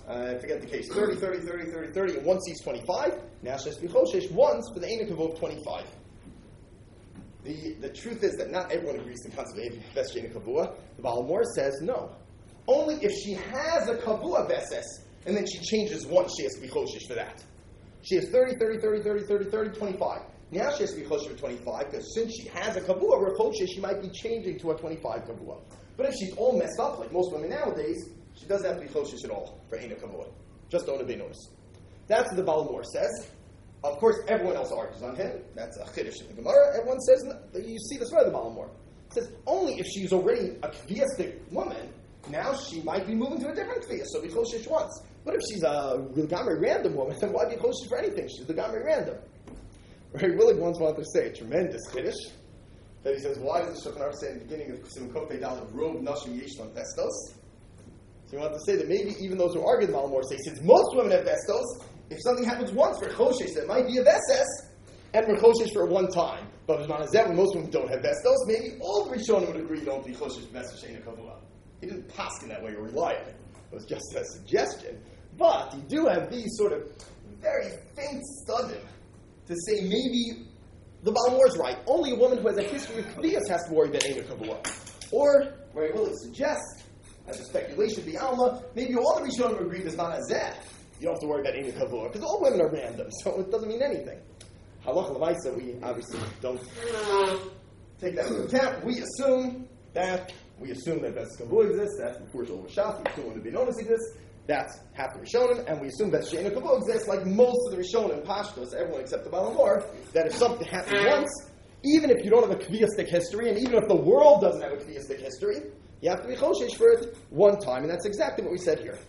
I forget the case, 30, 30, 30, 30, 30, and one sees 25. Now she has to be choshesh once for the Eina Kavua of 25. The truth is that not everyone agrees to the concept of Ves She'eina Kavua. The Baal Mor says no. Only if she has a Kavua Veses, and then she changes once, she has to be choshesh for that. She has 30, 30, 30, 30, 30, 30, 25. Now she has to be choshesh for 25, because since she has a Kavua, or a choshesh, she might be changing to a 25 Kavua. But if she's all messed up, like most women nowadays, she doesn't have to be choshesh at all for Eina Kavua. Just Ona Beinonis. That's what the Baal Mor says. Of course, everyone else argues on him. That's a chiddush in the Gemara. Everyone says, you see this right, the Baal Mor. It says, only if she's already a kviyastic woman, now she might be moving to a different kviyas, so be choshesh once. But if she's a Gamri random woman, then why be choshesh for anything? She's the Gamri random. Ray Willig once wanted to say a tremendous chiddush, that he says, why does the Shulchan Aruch say in the beginning of Sim Kofei Daled, Rov Nashim Yeshlan Vestos? So he wanted to say that maybe even those who argue the Baal Mor say, since most women have vestos, if something happens once for choshesh, that might be a veses, and for choshesh for one time. But when most women don't have vestos, maybe all the Rishonim would agree don't be choshesh Ves She'eina Kavua. He didn't pass in that way or rely on it. It was just a suggestion. But you do have these sort of very faint studim to say maybe the Baal Mor's right. Only a woman who has a history of kviyas has to worry about Eina Kavua. Or, very well, it suggests, as a speculation, the Alma, maybe all the Rishonim agree there's not a zeh. You don't have to worry about Eina Kavua, because all women are random, so it doesn't mean anything. Halacha l'maisa, we obviously don't take that into account. We assume that Ves Kavua exists, that's before Shul Rishaf, we assume when the Binonis exists, that's half the Rishonim, and we assume that She'eina Kavua exists like most of the Rishonim, Pashtos, everyone except the Baal Mor, that if something happens once, even if you don't have a kviyastic history, and even if the world doesn't have a kviyastic history, you have to be choshesh for it one time, and that's exactly what we said here.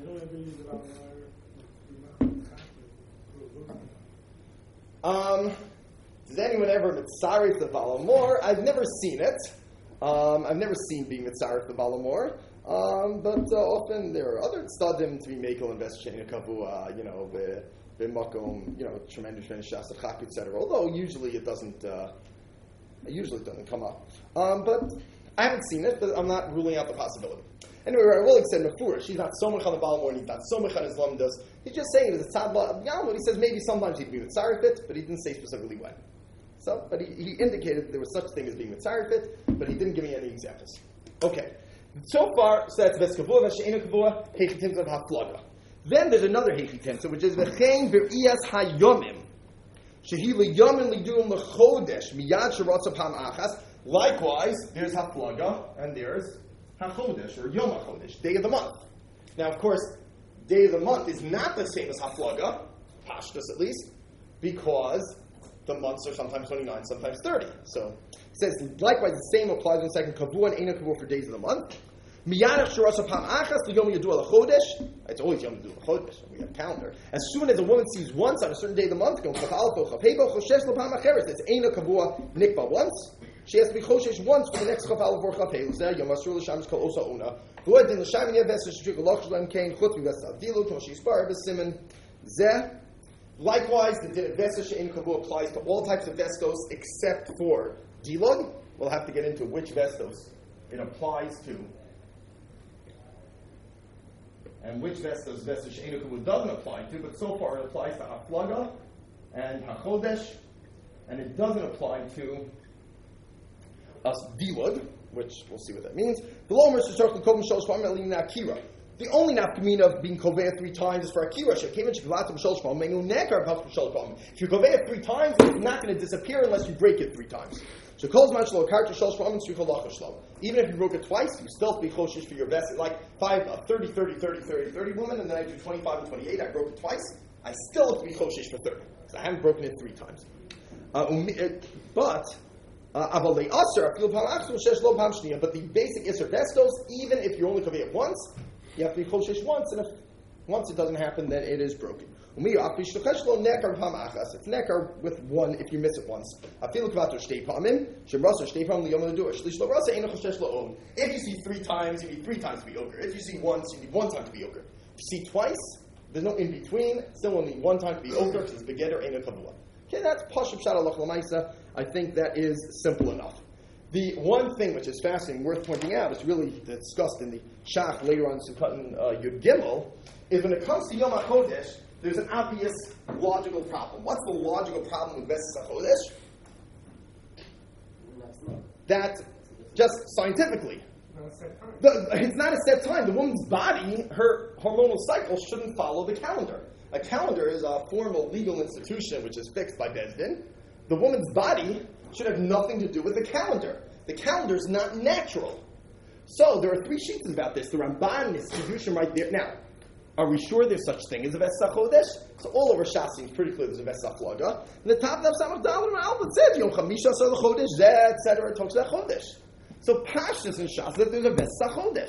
Does anyone ever mitzaref the Baal Mor? I've never seen it. I've never seen being mitzaref the Baal Mor. But often there are other tzadim to be mekel and Ves She'eina Kavua, b'makom, tremendous shas achak, etc. Although usually it doesn't come up. But I haven't seen it, but I'm not ruling out the possibility. Anyway, I will extend Mefura. She's not so much on the Baal Mor, and he's not so much on his lamdas. He's just saying that it's tzad b'yalmud. He says maybe sometimes he'd be mitzaref it, but he didn't say specifically when. So, but he indicated there was such a thing as being mitzaref it, but he didn't give me any examples. Okay. So far, so that's Ves Kavua, Ves She'eina Kavua, Hechitim of Haflaga. Then there's another Hechitim, which is V'chein V'iyas Hayomim, Shehi L'yomim L'duim L'chodesh, Miyad Sheratza Pam Achas. Likewise, there's Haflaga, and there's HaChodesh, or Yom HaChodesh, day of the month. Now, of course, day of the month is not the same as Haflaga, Pashtus at least, because the months are sometimes 29, sometimes 30. So it says, likewise, the same applies in second Kavua and Eina Kavua for days of the month. Miyadach Shirasa Pam Achas L'Yom Yadua L'Chodesh. It's always Yom Yadua L'Chodesh. We have a calendar. As soon as a woman sees once on a certain day of the month, it's Eina Kavua Nikba once. She has to be choshesh once for the next chafal for chafel. Zeh Yom Asur L'Sham is called Osa Una. V'od Din L'Sham Yeves Shishuk L'Loch Shalem Kain Chut V'Ves Avdilu K'mo Shishbar B'Simen Zeh. Likewise, the din of Ves She'eina Kavua applies to all types of vestos except for Dilog. We'll have to get into which vestos it applies to, and which vestos Ves She'eina Kavua doesn't apply to. But so far, it applies to Haflaga and HaChodesh, and it doesn't apply to Dilog, which we'll see what that means. The only nafkamina of being koveya 3 times is for Akira. If you koveya 3 times, it's not going to disappear unless you break it 3 times. So even if you broke it twice, you still have to be choshesh for your best. Like 30 women, and then I do 25 and 28. I broke it twice. I still have to be choshesh for 30 because I haven't broken it 3 times. But the basic Isser Vestos, even if you only cover it once, you have to be choshesh once, and if once it doesn't happen, then it is broken. It's nekar with one if you miss it once. If you see 3 times, you need 3 times to be ogre. If you see once, you need 1 time to be ogre. If you see twice, there's no in between. Still only 1 time to be ogre because it's begeder Eina Kavua. Okay, that's Pashup Shad Alach L'Maisa. I think that is simple enough. The one thing which is fascinating, worth pointing out, is really discussed in the Shach later on in Sukkot Yud Gimel, is when it comes to Yom HaChodesh, there's an obvious logical problem. What's the logical problem with Vesas HaChodesh? That, just scientifically, it's not a set time. The woman's body, her hormonal cycle, shouldn't follow the calendar. A calendar is a formal legal institution which is fixed by Beis Din. The woman's body should have nothing to do with the calendar. The calendar is not natural. So there are three sheets about this. The Ramban is Kedushin right there. Now, are we sure there's such thing as a Vesach Chodesh? So all over Shas seems pretty clear there's a Vesach Laga. And the top of Samach Daled and Albert said Yom Chamisha Sar Chodesh Zeh, etc. talks about Chodesh. So Pashtus in Shas that there's a Vesach Chodesh.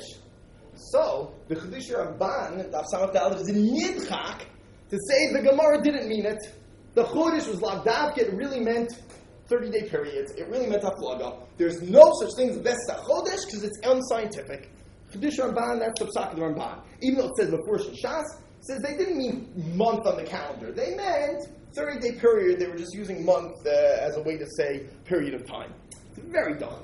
So the Chedush Ramban Daf Samach Daled is in Yidchak to say the Gemara didn't mean it. The Chodesh was Lagdavke. It really meant 30-day periods. It really meant Haflaga. There's no such thing as Vesach Chodesh because it's unscientific. Chedush Ramban, that's the Psak of the Ramban. Even though it says before Shas, says they didn't mean month on the calendar. They meant 30-day period. They were just using month as a way to say period of time. It's very dark.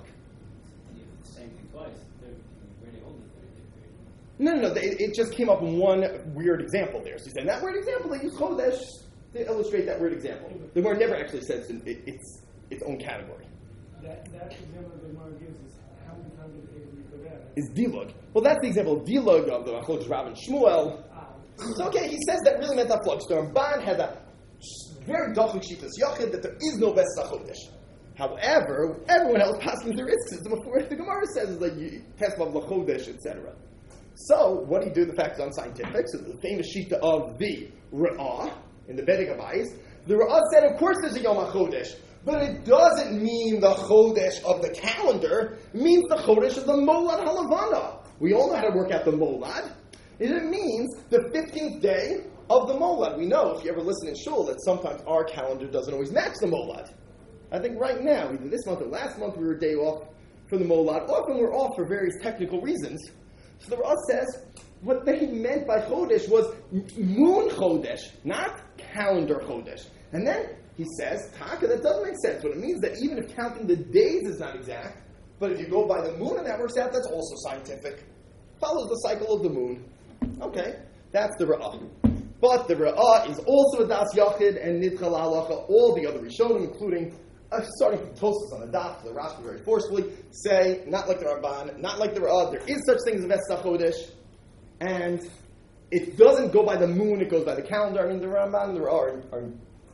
Same thing twice. Where they hold it 30-day period. No. It just came up in one weird example there. So he said, in that weird example, they use Chodesh to illustrate that weird example. The word never actually says its own category. That example the Gemara gives is how many times did they refer that? Is Dilug. Well, that's the example of Dilug of the Chodesh Rav and Shmuel. So, okay, he says that really meant that flux. The Ramban had a very dachuk shitas yachid that there is no Vesach Chodesh. However, everyone else passing there is, because before the Gemara says is like you test of Lachodesh, etc. So, what do you do? The fact is unscientific. So, the famous shita of the Ra'ah in the Bedek Abayis, the Ra'ah said, of course, there's a Yom HaChodesh, but it doesn't mean the Chodesh of the calendar. It means the Chodesh of the Molad Halavana. We all know how to work out the Molad. It means the 15th day of the Molad. We know, if you ever listen in Shul, that sometimes our calendar doesn't always match the Molad. I think right now, either this month or last month, we were a day off for the Molad. Often we're off for various technical reasons. So the Ra'ah says, what they meant by Chodesh was moon Chodesh, not calendar Chodesh. And then he says, Taka, that doesn't make sense. What it means that even if counting the days is not exact, but if you go by the moon and that works out, that's also scientific. Follows the cycle of the moon. Okay, that's the Ra'ah. But the Ra'ah is also a Das Yachid and Nidchal Halacha. All the other Rishonim, including, starting from Tosfos on the Daf, the Rashi very forcefully, say, not like the Ramban, not like the Ra'ah, there is such thing as a Vesach Chodesh, and it doesn't go by the moon, it goes by the calendar. I mean, the Ramban and the Ra'ah are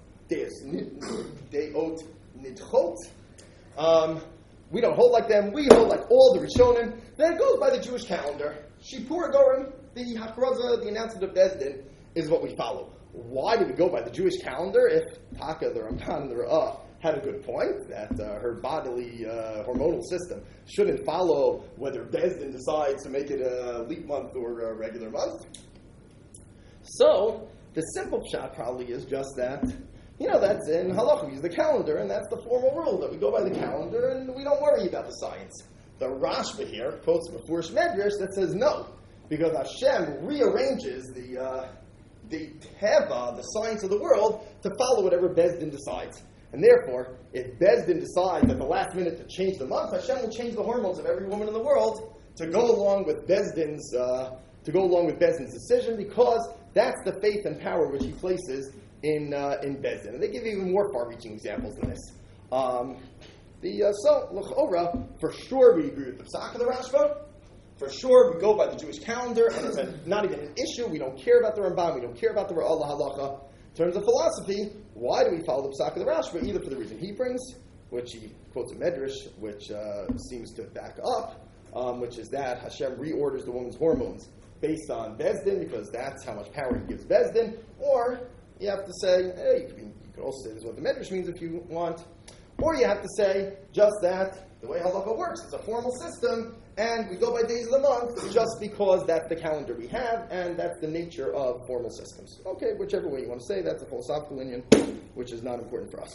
Deot Nidchot. We don't hold like them. We hold like all the Rishonim. Then it goes by the Jewish calendar. Shipur Gorim, the Hakrazah, the announcement of Beis Din, is what we follow. Why do we go by the Jewish calendar if Taka, the Ramban, and the Ra'ah had a good point that her bodily hormonal system shouldn't follow whether Beis Din decides to make it a leap month or a regular month? So, the simple shot probably is just that, that's in halacha. We use the calendar, and that's the formal rule, that we go by the calendar, and we don't worry about the science. The Rashba here quotes before Medrash that says no, because Hashem rearranges the teva, the science of the world, to follow whatever Beis Din decides. And therefore, if Beis Din decides at the last minute to change the month, Hashem will change the hormones of every woman in the world to go along with Beis Din's decision, because that's the faith and power which he places in Beis Din. And they give even more far-reaching examples than this. So, l'chora, for sure we agree with the Psak of the Rashba. For sure we go by the Jewish calendar, and it's not even an issue. We don't care about the Ramban. We don't care about the Ra'ah Halacha. In terms of philosophy, why do we follow the Psak of the Rashba? Either for the reason he brings, which he quotes a Medrash, which seems to back up, which is that Hashem reorders the woman's hormones based on Beis Din, because that's how much power he gives Beis Din. Or you have to say, you could also say this is what the Medrash means if you want. Or you have to say just that the way Halakha works, it's a formal system, and we go by days of the month just because that's the calendar we have, and that's the nature of formal systems. Okay, whichever way you want to say, that's a philosophical opinion, which is not important for us.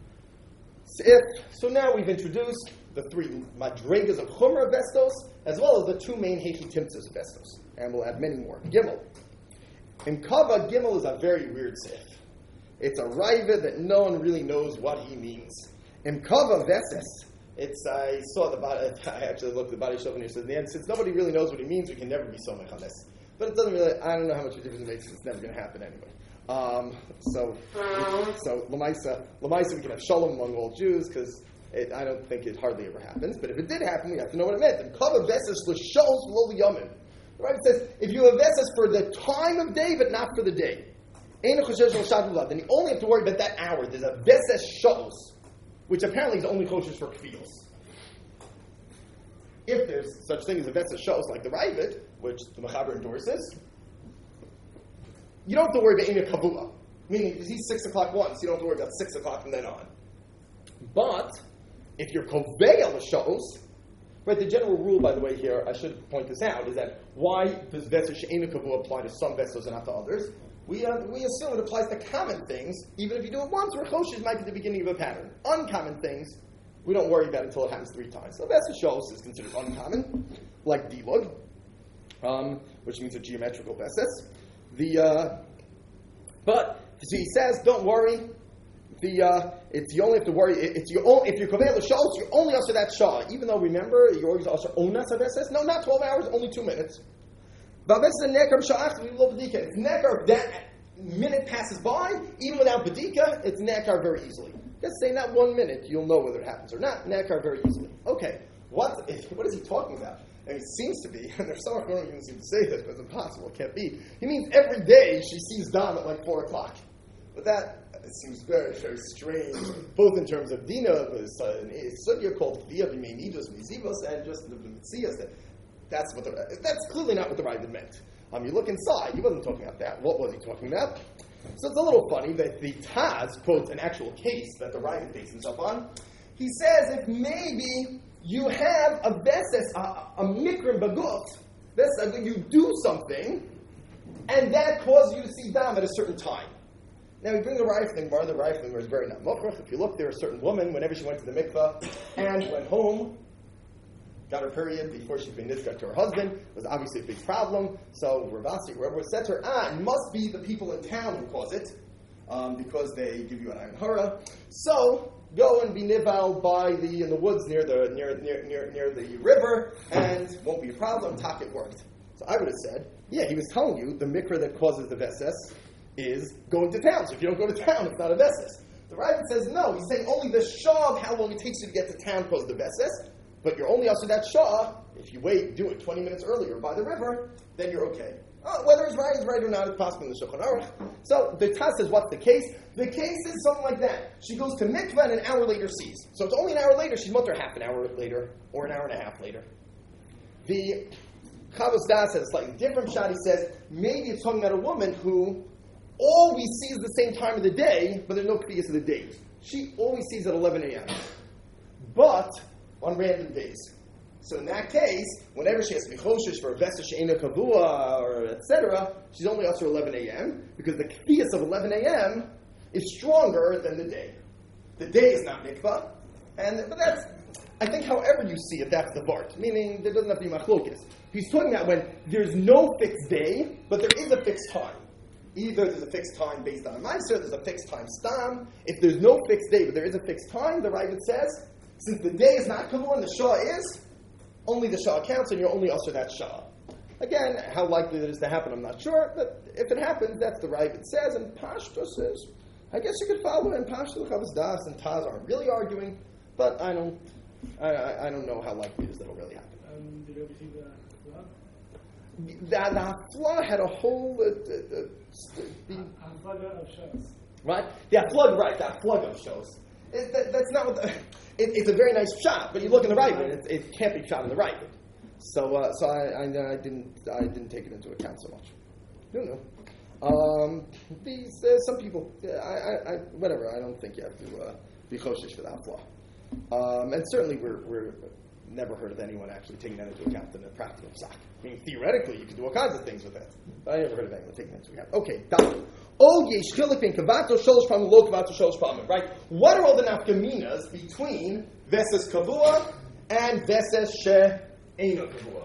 So now we've introduced the three madregas of Chumrah Vestos, as well as the two main Hechi Timtzas of Vestos, and we'll add many more. Gimel. In Kava, Gimel is a very weird sif. It's a raiva that no one really knows what he means. In Kava Veses, I saw the body. I actually looked at the body shulchan. He says in the end, since nobody really knows what he means, we can never be somech on this. But it doesn't really. I don't know how much of a difference it makes. It's never going to happen anyway. So Lamaisa, we can have shalom among all Jews because I don't think it hardly ever happens. But if it did happen, we have to know what it meant. The Rabbi says if you have vesses for the time of day, but not for the day, then you only have to worry about that hour. There's a vesses shalos, which apparently is only kosher for kfios. If there's such thing as a vesses shalos like the Ravid, which the Mechaber endorses, you don't have to worry about Ina Kavua. Meaning, because he's 6 o'clock once, you don't have to worry about 6 o'clock from then on. But, if you're Kovei the Shalos, right, the general rule, by the way, here, I should point this out, is that why does Vesel She'ena Kavua apply to some vessels and not to others? We assume it applies to common things, even if you do it once, where Choshes might be the beginning of a pattern. Uncommon things, we don't worry about until it happens 3 times. So Vesel Shalos is considered uncommon, like Dilug, which means a geometrical Veses. But so he says, don't worry. You only have to worry. If you're kovel l'shos, you only answer that shah. Even though remember, you always answer onas aveses. No, not 12 hours, only 2 minutes. But this is a nekar sha'ach v'lo bedika. It's nekar. If that minute passes by, even without bedika, it's nekar very easily. Just saying that 1 minute, you'll know whether it happens or not. Nekar very easily. Okay, what is he talking about? I mean, it seems to be, and there's some who don't even seem to say this, but it's impossible, it can't be. He means every day she sees Dam at like 4 o'clock. But that seems very, very strange, both in terms of Dina, a sugya called Via B'Meinidos Mizivos, and just the Metzias. That's clearly not what the Ravid meant. You look inside, he wasn't talking about that. What was he talking about? So it's a little funny that the Taz quotes an actual case that the Ravid based himself on. He says if maybe you have a veses, a mikrim baguf, you do something, and that causes you to see dam at a certain time. Now we bring the Reifling bar. The Reifling bar is very not mochrach. If you look, there was a certain woman, whenever she went to the mikvah and went home, got her period before she could nizkar to her husband, it was obviously a big problem. So Ravasi, whoever said to her, it must be the people in town who cause it, because they give you an ayin hara. So go and be nival in the woods near the river, and it won't be a problem. It worked. So I would have said, yeah, he was telling you the mikra that causes the veses is going to town. So if you don't go to town, it's not a veses. The Ravid says no. He's saying only the shah of how long it takes you to get to town causes the veses, but you're only also that shah if you do it 20 minutes earlier by the river, then you're okay. Whether it's right or not, it's possible in the Shulchan Aruch. So the Taz says, what's the case? The case is something like that. She goes to mikveh and an hour later sees. So it's only an hour later. She's mutter half an hour later or an hour and a half later. The Chavos Das says a slightly different shot. He says maybe it's talking about a woman who always sees the same time of the day, but there's no k'viyas of the days. She always sees at 11 a.m., but on random days. So in that case, whenever she has to be choshesh for a vesel she'ena kavua or etc., she's only up to 11 a.m. because the k'viyas of 11 a.m. is stronger than the day. The day is not mikvah, but that's, I think, however you see it, that's the vart. Meaning there doesn't have to be machlokes. He's talking about when there's no fixed day, but there is a fixed time. Either there's a fixed time based on a meiser, there's a fixed time stam. If there's no fixed day, but there is a fixed time, the Ravid says, since the day is not kavua and the shah is, only the shah counts, and you're only usher that shah. Again, how likely that is to happen, I'm not sure, but if it happens, that's the Ravid says, and Pashto says, I guess you could follow it, and Pashto, Chavos Das, and Taz aren't really arguing, but I don't know how likely it is that it'll really happen. Did you ever see the The Hafla had a whole... Haflaga of shows. Right? The Haflaga of shows. That's not what it's a very nice shot, but you look in the right one, it can't be shot in the right one. So I didn't take it into account so much. No. Some people, whatever. I don't think you have to be choshesh for the Hafla. And certainly we're never heard of anyone actually taking that into account in a practical psak. I mean, theoretically, you could do all kinds of things with it, but I never heard of anyone taking that into account. Okay, done. Right? What are all the nafkaminas between veses kavua and veses she'ena kavua?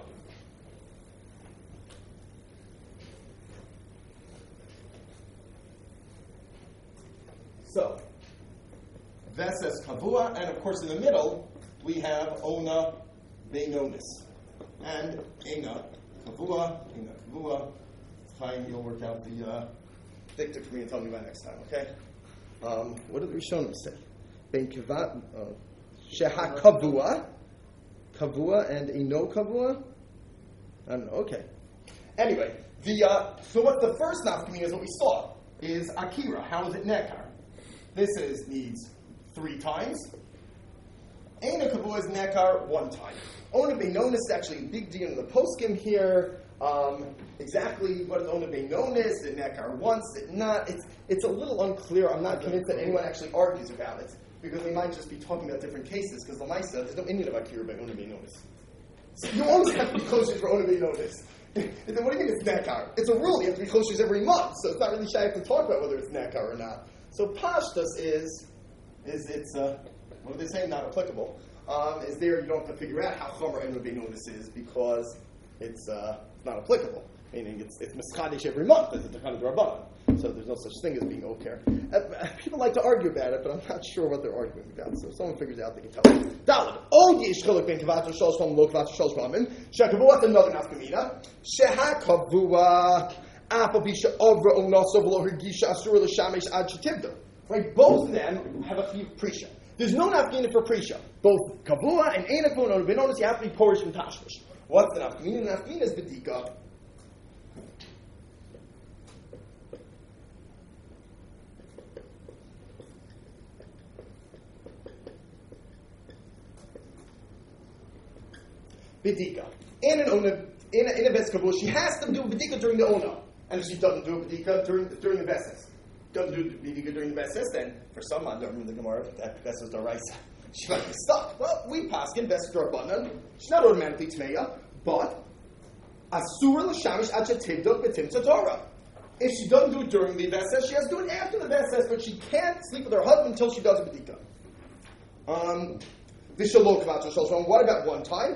So, veses kavua, and of course in the middle, we have Ona Beinonis. And Ena Kavua. Chaim, you'll work out the dictum for me and tell me by next time, okay? What did the Rishonim say? Ben Kivat, Sheha Kavua and Eno Kavua? I don't know, okay. Anyway, so what the first nafkamina is what we saw, is Akira. How is it Nekar? This needs 3 times. Ena Kavua is Nekar 1 time. Ona Beinonis is actually a big deal in the poskim here. Exactly what is Ona Beinonis? Is it Nekar once? Is it not? It's a little unclear. I'm not convinced that anyone actually argues about it, because they might just be talking about different cases, because the Maisa, there's no Indian of Akira by Ona Beinonis. So you always have to be kosher for Ona Beinonis. What do you mean it's Nekar? It's a rule. You have to be kosher every month, so it's not really shy to talk about whether it's Nekar or not. So Pashtus is it's, what do they say? Not applicable. Is there, you don't have to figure out how Chomer Ona Beinonis is, because it's not applicable. Meaning it's mischadish every month. It's the kind of Rabbanan. So there's no such thing as being oker. People like to argue about it, but I'm not sure what they're arguing about. So if someone figures it out, they can tell me. Daled. All yish chiluk ben kavato shalosh pamim lo kavato shalosh pamim. Shekavua another nafkamina. Sheha kavua apal bisha ovra unaso v'lo hergisha asur l'shamesh ad shetibdo. Right, both of them have a prisha. There's no nafkamina for prisha. Both kavua and ena kavua and benonis, you have to be porish from tashmish. What's the nafkamina? The nafkamina is bedika. Bedika. In a best kavua, she has to do bedika during the ona. And if she doesn't do bedika during the beses, doesn't do bedika during the beses, then for some, I don't remember the Gemara, that beses daraisa, she might be stuck. Well, we paskin beses darabanan. She's not automatically tmeya, but asura l'shamish ad shetibdok b'tim tzadora. If she doesn't do it during the beses, she has to do it after the beses, but she can't sleep with her husband until she does a bedika. What about 1 time?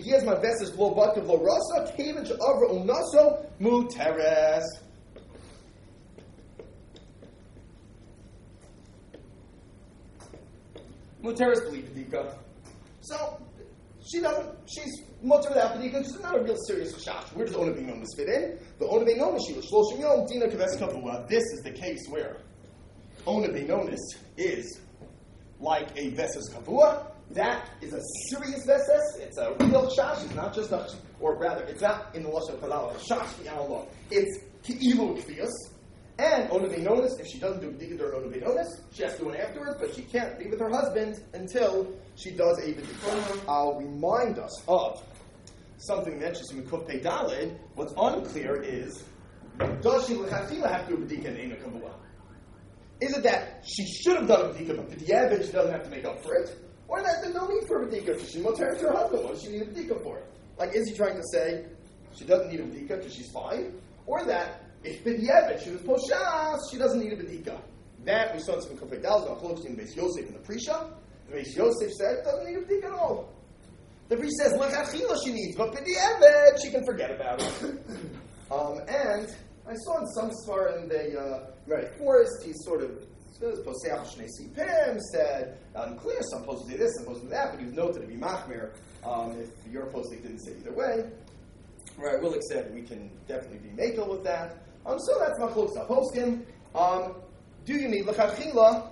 Muteres believe bedika. So she doesn't. She's mutter without bedika. She's not a real serious shot. Where does Ona Beinonis fit in? The Ona Beinonis she was shloshim yom dina kaves kavua. This is the case where Ona Beinonis is like a veses kavua. That is a serious veses. It's a real shash. It's not just a, or rather, it's not in the lashon of shash b'yallah. It's ki'ilu kfiyas. And Ona Beinonis, if she doesn't do bedika during Ona Beinonis, she has to do it afterwards, but she can't be with her husband until she does a bedika. I'll remind us of something mentioned in Kuf Pei Daled. What's unclear is, does she l'chachila have to do bedika in Eina Kavua? Is it that she should have done a bedika, but b'diavad she doesn't have to make up for it? Or that there's no need for a bedika, because she will turn to her husband. What does she need a bedika for? Like, is he trying to say she doesn't need a bedika because she's fine? Or that if b'diavad she was poshas, she doesn't need a bedika? That we saw in some Kufay Dal's Machlokes in Beis Yosef in the Prisha. The Beis Yosef said doesn't need a bedika at all. The Prisha says l'chachila she needs, but b'diavad she can forget about it. And I saw in some svar in the Mary Forest, he sort of Poseach Shnei Sipim said, unclear, some supposed to do this, some supposed to do that, but he was noted to be machmir if your posting didn't say either way. Right, Willick said we can definitely be makel with that. So that's machlokes poskim. Do you need l'chachila?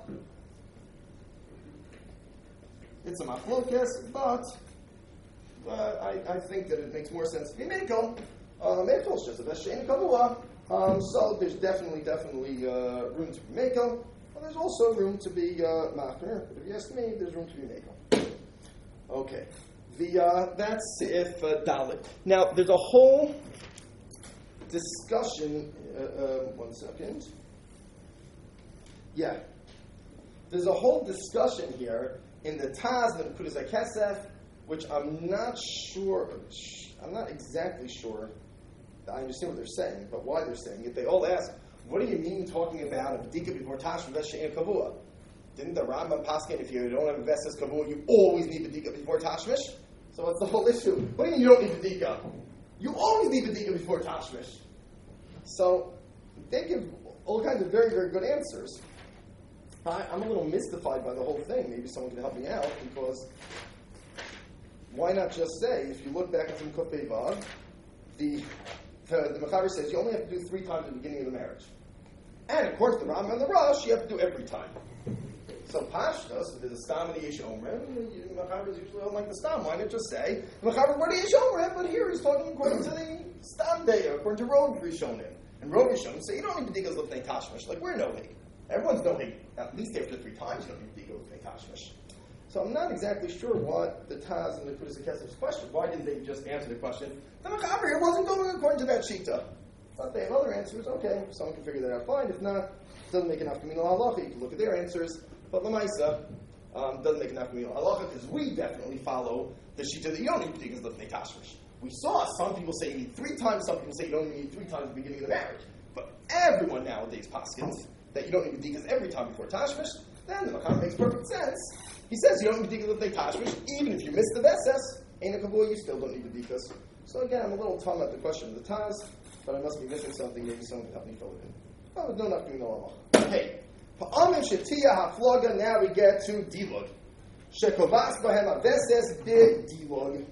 It's a machlokes, but I think that it makes more sense to be makel. Makel is just a veshein kavua. So there's definitely room to be makel. There's also room to be machmir, but if you ask me, there's room to be makel. Okay, that's if Dalit. Now there's a whole discussion. 1 second. Yeah, there's a whole discussion here in the Taz and the Kudas HaKesef, which I'm not exactly sure. I understand what they're saying, but why they're saying it. They all ask, what do you mean talking about a bedika before tashmish v'she'en kavua? Didn't the Rambam paskin, if you don't have a vesses kavua, you always need bedika before tashmish? So what's the whole issue? What do you mean you don't need bedika? You always need bedika before tashmish. So they give all kinds of very, very good answers. I'm a little mystified by the whole thing. Maybe someone can help me out, because why not just say, if you look back at some Kufay Vav, the Mechaber says you only have to do 3 times at the beginning of the marriage. And according to the Rambam and the Rosh, you have to do every time. So Pashtos, if there's a Stam and the Yesh Omrim, the Mechaber is usually don't like the Stam. Why not just say, the Mechaber were the Yesh Omrim, but here he's talking according to the Stam Deya, according to Rov Rishonim. And Rov Rishonim say, you don't need to dig as Lefnei Tashmish. Like, we're no hate. Everyone's no hate. At least after 3 times, you don't need to dig as Lefnei Tashmish. So I'm not exactly sure what the Taz and the Kudas HaKesef's question. Why didn't they just answer the question? The Mechaber here wasn't going according to that Shita. But they have other answers. Okay, someone can figure that out. Fine. If not, it doesn't make enough Kaminal Halacha. You can look at their answers. But Lamaisa doesn't make enough Kaminal Halacha because we definitely follow the Shita that you don't need to dig as Lefnei Tashmish. We saw some people say you need 3 times. Some people say you don't need 3 times at the beginning of the marriage. But everyone nowadays paskins that you don't need to dig as every time before Tashmish. Then the Mechaber makes perfect sense. He says you don't need to dig as Lefnei Tashmish even if you miss the Veses. Ain't a Kavua, you still don't need to dig us. So again, I'm a little tum at the question of the Taz, but I must be missing something. Maybe someone can help me fill it in. Oh, no, not doing no Allah. Okay. Pa'amim shetia hafloga. Now we get to dilug. Shekovas bahem aveses b'dilug.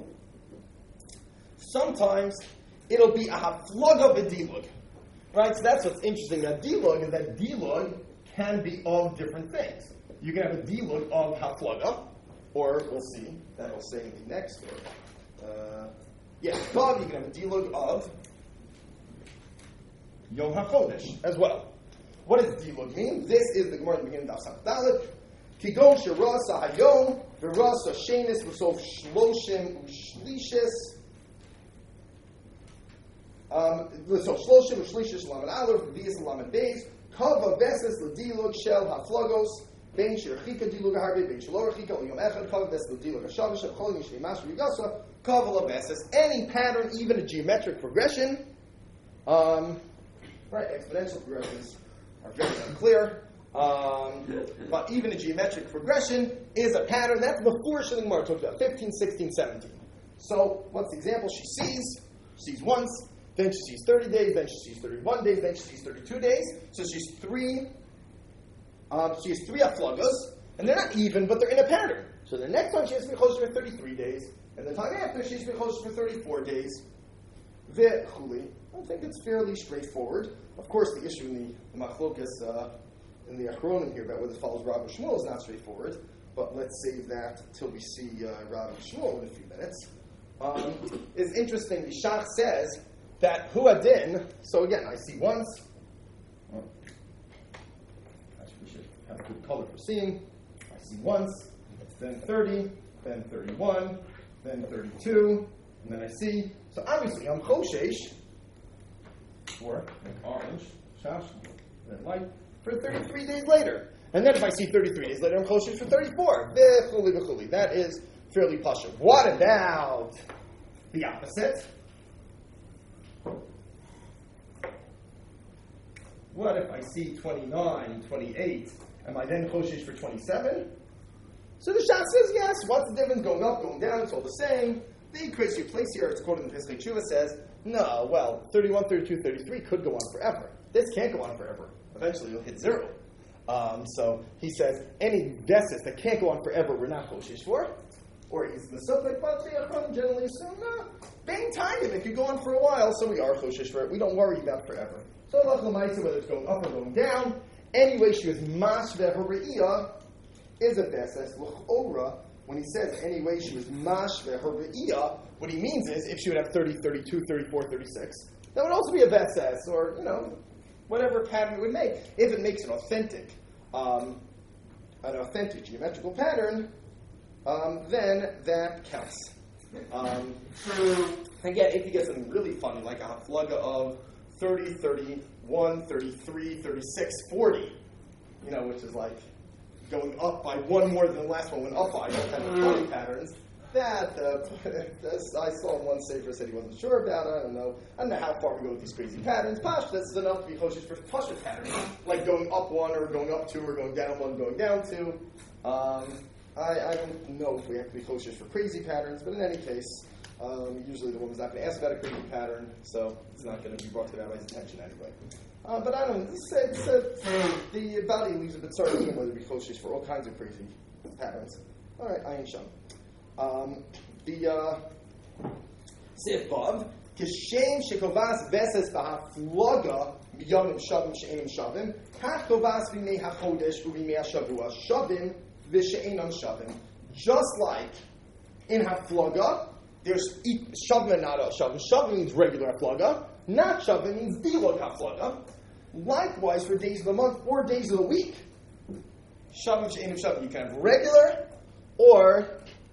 Sometimes it'll be a hafloga b'dilug. Right? So that's what's interesting about dilug is that dilug can be of different things. You can have a dilug of hafloga, or we'll see that will say in the next word. Bob, you can have a dilug of Yom HaChodesh as well. What does dilug mean? This is the Gemara at the beginning of Daf Dalet. Kigon sherasa hayom v'rasa shenis v'sof shloshim u'shlishis. So shloshim u'shlishis lamed aleph v'vias lamed beis kava veses l'dilug shel haflagos bein shirchika dilug harbe bein shelo rechika l'yom echad kava veses l'dilug hashavish v'chol yishvei mashu yigasa kava l'veses. Any pattern, even a geometric progression. Right, exponential progressions are very unclear. But even a geometric progression is a pattern. That's before Shilling Gemara talked about 15, 16, 17. So, what's the example? She sees once, then she sees 30 days, then she sees 31 days, then she sees 32 days. So she has 3 aflagas, and they're not even, but they're in a pattern. So the next time she has to be closer for 33 days, and the time after she has to be closer for 34 days. Ve'chuli. I think it's fairly straightforward. Of course, the issue in the machlokas in the Achronim here about whether it follows Rav and Shmuel is not straightforward. But let's save that till we see Rav and Shmuel in a few minutes. It's interesting. The Shach says that huadin. So again, I see once. Actually, we should have a good color for seeing. I see once, then 30, then 31, then 32, and then I see. So obviously, I'm choshesh. Or orange, shash, red light, for 33 days later. And then if I see 33 days later, I'm closer for 34. That is fairly pashut. What about the opposite? What if I see 29, 28, am I then choshesh for 27? So the Shach says yes. What's the difference? Going up, going down, it's all the same. The crazy place here, it's quoted in the Pesach Tshuva, says, no, well, 31, 32, 33 could go on forever. This can't go on forever. Eventually it'll hit 0. So he says, any veses that can't go on forever, we're not choshesh for. Or he's the subject, but the generally assume, no, bang time, it could go on for a while, so we are choshesh for it. We don't worry about forever. So Lach L'maisa, whether it's going up or going down, anyway, she was mashveh her re'iyah, is a veses, l'ch'ora. When he says, anyway, she was mashveh her re'iyah, what he means is, if she would have 30, 32, 34, 36, that would also be a veses, or, whatever pattern it would make. If it makes an authentic geometrical pattern, then that counts. Again, if you get something really funny, like a haflaga of 30, 31, 33, 36, 40, which is like going up by one more than the last one went up by, kind of 20 patterns, that I saw one sefer said he wasn't sure about it. I don't know how far we go with these crazy patterns. This is enough to be choshesh for pashut patterns, like going up 1 or going up 2 or going down 1, going down 2. I don't know if we have to be choshesh for crazy patterns, but in any case, usually the woman's not going to ask about a crazy pattern, so it's not going to be brought to the rabbi's attention anyway. But I don't. The body leaves a bit sorry whether to be choshesh for all kinds of crazy patterns. All right, ayin sham. the Sif Vav, Kishem shekovas veses b'hafloga miyomim shavim she'enim shavim, kach kovas v'mei hachodesh u'v'mei hashavua shavim v'she'enam shavim. Just like in hafloga, there's shavim and not a shavim. Shavim means regular hafloga. Not shavim means dilog hafloga. Likewise for days of the month or days of the week. Shavim she'enim shavim. You can have regular or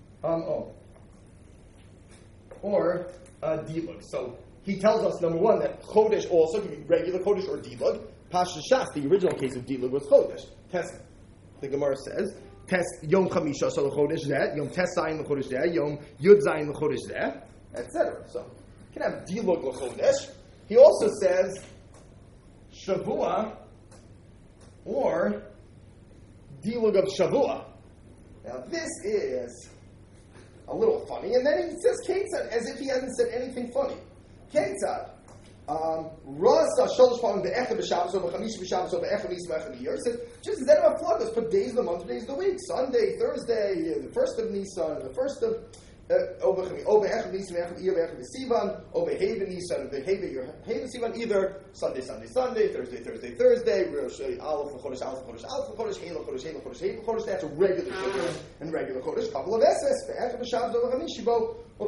dilug. So he tells us, number one, that chodesh also can be regular chodesh or dilug. Pasha Shas, the original case of dilug was chodesh. Test, the Gemara says, test yom chamisha so the chodesh zeh, yom tes zayin the chodesh zeh, yom yud zayin the chodesh zeh, etc. So you can have dilug l'chodesh. He also says shavua or dilug of shavua. Now this is a little funny, and then he says Ketzad as if he hasn't said anything funny. Ketzad, Rasa Sholosh Palim be'echad b'Shabbos or b'Chamish b'Shabbos or be'echad b'Yismach b'Yir. Says just instead of a flood, let's put days of the month, days of the week, Sunday, Thursday, the first of Nisan, the first of be'echad b'Yismach b'Yir, be'echad b'Sivan, or be'Haven Nisan, be'Haven Sivan, either Sunday, Thursday, Thursday, Aleph l'Chodesh, Heil l'Chodesh. That's a regular Chodesh and regular Chodesh. Couple of Esses, be'echad b'Shabbos or b'Chamish bo. So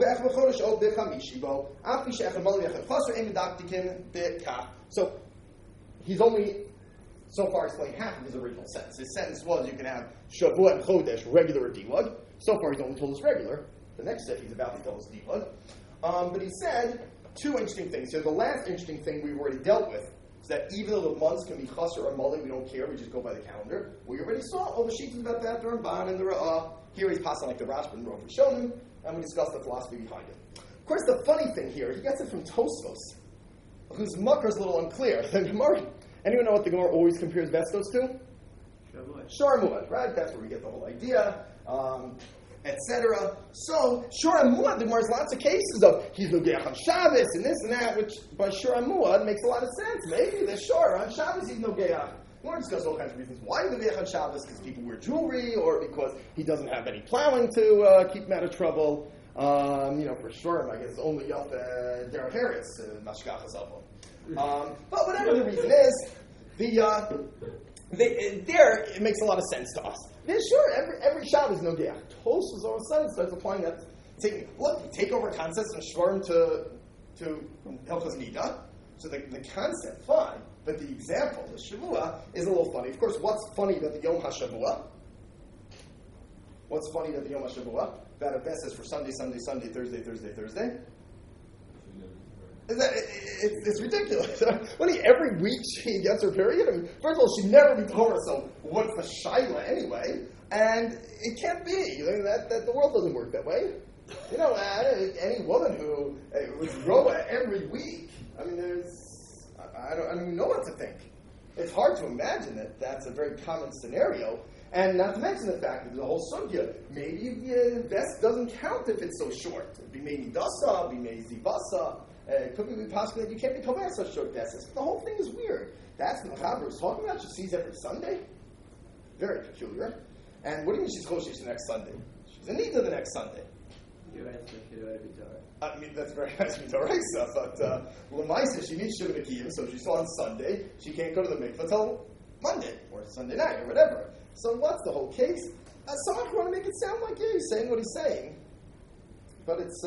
he's only so far explained half of his original sentence. His sentence was you can have Shavua and Chodesh regular or dilug. So far he's only told us regular. The next step he's about to tell us dilug. But he said two interesting things. So the last interesting thing we've already dealt with is that even though the months can be chasser or mulli, we don't care. We just go by the calendar. We already saw all the sheets about that, the Ramban and the Ra'ah. Here he's passing like the Rashba and Rav Rishonim. And we discussed the philosophy behind it. Of course, the funny thing here, he gets it from Tosfos, whose mucker is a little unclear. The Gemara, anyone know what the Gemara always compares Vestos to? Shor right? That's where we get the whole idea, etc. So, Shor Muad, the Gemara has lots of cases of he's Nogeach on Shabbos and this and that, which by Shor Muad makes a lot of sense. Maybe the Shor on Shabbos he's Nogeach. We're going to discuss all kinds of reasons why the Nogeach on Shabbos, because people wear jewelry, or because he doesn't have any plowing to keep him out of trouble. For sure, I guess only Yalta Derech Eretz, Mashkach Hazavon. But whatever the reason is, there it makes a lot of sense to us. Yeah, sure, every Shabbos is Nogeach. Tosfos all of a sudden starts applying that. You take over concepts and shvarm to Hilchos Nida. So the concept, fine. But the example, the Shavua, is a little funny. Of course, what's funny about the Yom HaShavua? What's funny about the Yom HaShavua? That a best is for Sunday, Thursday. It's ridiculous. Every week she gets her period. I mean, first of all, she'd never be Torah, so what's the Shaila anyway? And it can't be. That the world doesn't work that way. Any woman who would grow every week, I don't even know what to think. It's hard to imagine that that's a very common scenario, and not to mention the fact that the whole sugya, maybe vest doesn't count if it's so short. It'd be maybe dasa, be maybe zivasa. It could be possible that you can't be told such short vests. The whole thing is weird. That's what the Chaber was talking about. She sees every Sunday. Very peculiar. And what do you mean she's kosher the next Sunday? She's in need of the next Sunday. That's very nice to be Torah, but Lamaisa, she needs Shiva Nikiyim, so if she saw on Sunday, she can't go to the mikvah till Monday, or Sunday night, or whatever. So what's the whole case? Someone want to make it sound like he's saying what he's saying, but it's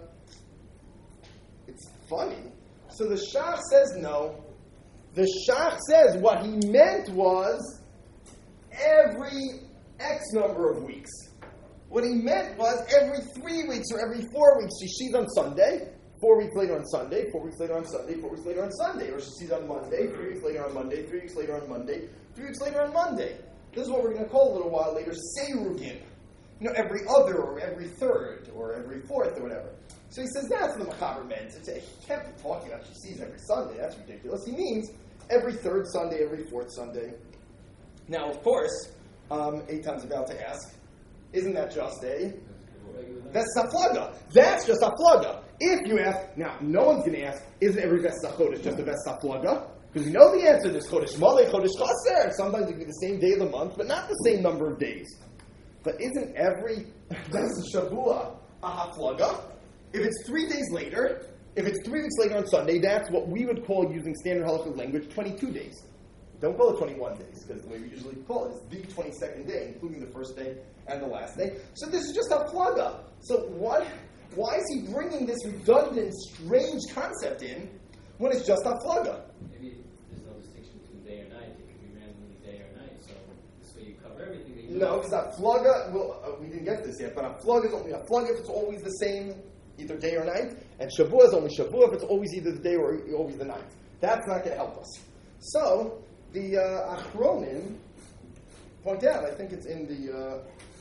funny. So the Shach says no. The Shach says what he meant was every X number of weeks. What he meant was every 3 weeks or every 4 weeks she sees on Sunday, 4 weeks later on Sunday, 4 weeks later on Sunday, 4 weeks later on Sunday, or she sees on Monday, 3 weeks later on Monday, 3 weeks later on Monday, 3 weeks later on Monday. This is what we're going to call a little while later Seirugim. Every other or every third or every fourth or whatever. So he says that's the Machaber meant. He can't be talking about she sees every Sunday. That's ridiculous. He means every third Sunday, every fourth Sunday. Now, of course, Eitan's about to ask, isn't that just that's Saflaga? That's just Saflaga. If you ask, now, no one's going to ask, isn't every Ves Chodesh just a Ves Saflaga? Because we know the answer to this Chodesh Malay, Chodesh Chaser. Sometimes it can be the same day of the month, but not the same number of days. But isn't every Ves Shavua a haflaga. If it's 3 days later, if it's 3 weeks later on Sunday, that's what we would call, using standard halachic language, 22 days. Don't call it 21 days, because the way we usually call it is the 22nd day, including the first day and the last day. So this is just haflaga. So why is he bringing this redundant, strange concept in when it's just haflaga? Maybe there's no distinction between day or night. It could be randomly day or night. So this way you cover everything. That you No, because haflaga, we didn't get to this yet, but haflaga is only haflaga if it's always the same, either day or night, and Shavua is only Shavua if it's always either the day or always the night. That's not going to help us. So, the Achronim point out, I think it's in the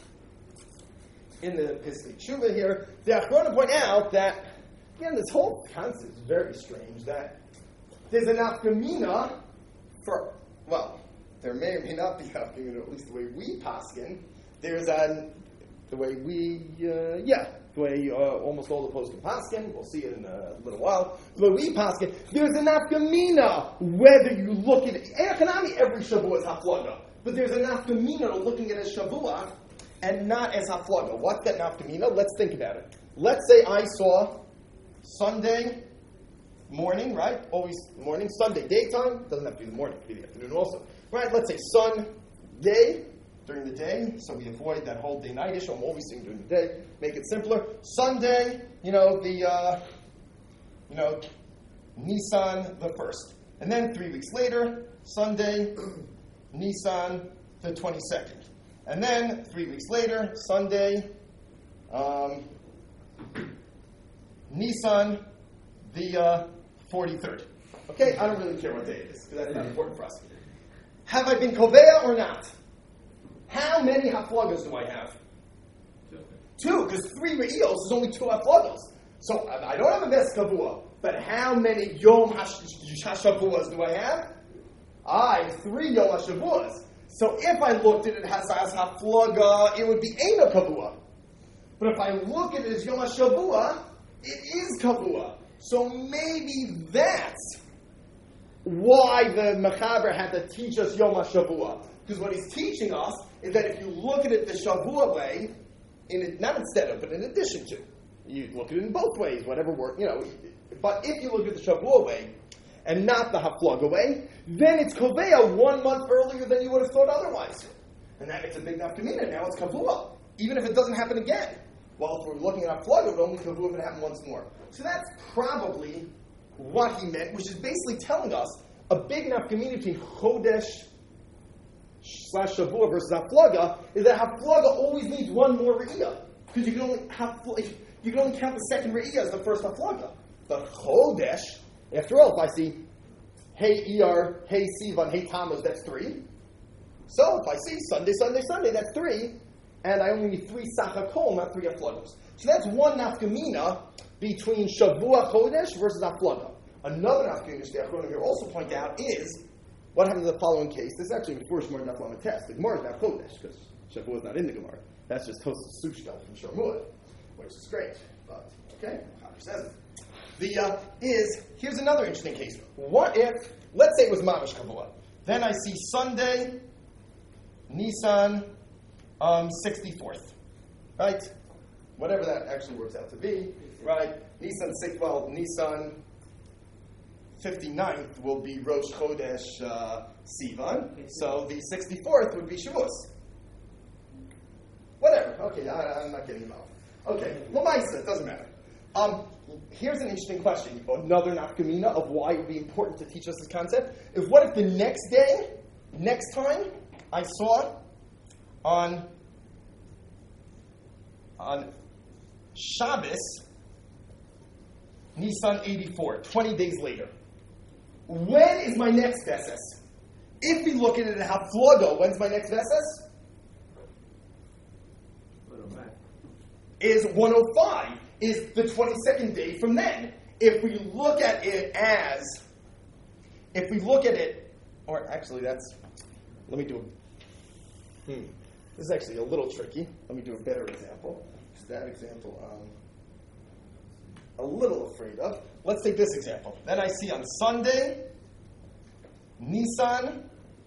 Piskei Tshuva here, the Achronim point out that, again, this whole concept is very strange, that there's an nafkamina for, well, there may or may not be nafkamina, at least the way we paskin. There's the way we, the way almost all the poskim paskin. We'll see it in a little while. The way we paskin, there's a nafkamina whether you look at it. Economy every Shavua is haflaga, but there's a nafkamina to looking at it as Shavua and not as haflaga. What's that nafkamina? Let's think about it. Let's say I saw Sunday morning, right? Always morning. Sunday daytime. Doesn't have to be the morning. It could be the afternoon also. Right? Let's say Sunday during the day, so we avoid that whole day-night issue. I'm always saying during the day. Make it simpler. Sunday, Nisan the 1st. And then 3 weeks later, Sunday, Nisan the 22nd. And then 3 weeks later, Sunday, Nisan the 43rd. Okay? I don't really care what day it is, because that's not important for us. Have I been Koveya or not? How many haflagas do I have? 2, because 3 re'iyos is only 2 haflagas. So I don't have a best kavua, but how many yom hashavuas do I have? I have 3 yom hashavuas. So if I looked at it as haflaga, it would be Eina kavua. But if I look at it as yom hashavua, it is kavua. So maybe that's why the Mechaber had to teach us Yom HaShavua. Because what he's teaching us is that if you look at it the Shavua way, not instead of, but in addition to, you look at it in both ways, whatever work, but if you look at the Shavua way, and not the Haflaga way, then it's Koveya 1 month earlier than you would have thought otherwise. And that makes a big nafkamina. Now it's Kavua, even if it doesn't happen again. Well, if we're looking at Haflaga, it would only Kavua if it happened once more. So that's probably what he meant, which is basically telling us a big nafkamina between Chodesh / Shavua versus Haflaga is that Haflaga always needs one more Re'iyah. Because you can only count the second Re'iyah as the first Haflaga. But Chodesh, after all, if I see Hey Iyar, Hey Sivan, Hey Tammuz, that's 3. So if I see Sunday, that's 3. And I only need 3 Sachakol, not 3 Haflagos. So that's one nafkamina between Shavua Chodesh versus Haflaga. Another nafkamina the Achronim here also point out is what happens in the following case. This is actually the first Gemara Daf Lamed Tes. The Gemara is not Chodesh because Shavua is not in the Gemara. That's just Tosfos Sushtel from Sharmut, which is great. But okay, Chaver says it. Here's another interesting case. What if, let's say it was Mamish Kavua. Then I see Sunday, Nisan, 64th. Right? Whatever that actually works out to be. Right? Nisan 59th will be Rosh Chodesh Sivan. So the 64th would be Shavuos. Whatever. Okay, I'm not getting involved. Okay, Lamaisa, it doesn't matter. Here's an interesting question. Another nafkamina of why it would be important to teach us this concept. What if the next time I saw on Shabbos, Nisan 84, 20 days later. When is my next Veses? If we look at it at Haflaga, when's my next Veses? 105. Is 105. Is the 22nd day from then. If we look at it, or actually let me do this is actually a little tricky. Let me do a better example. Because that example I'm a little afraid of. Let's take this example. Then I see on Sunday, Nisan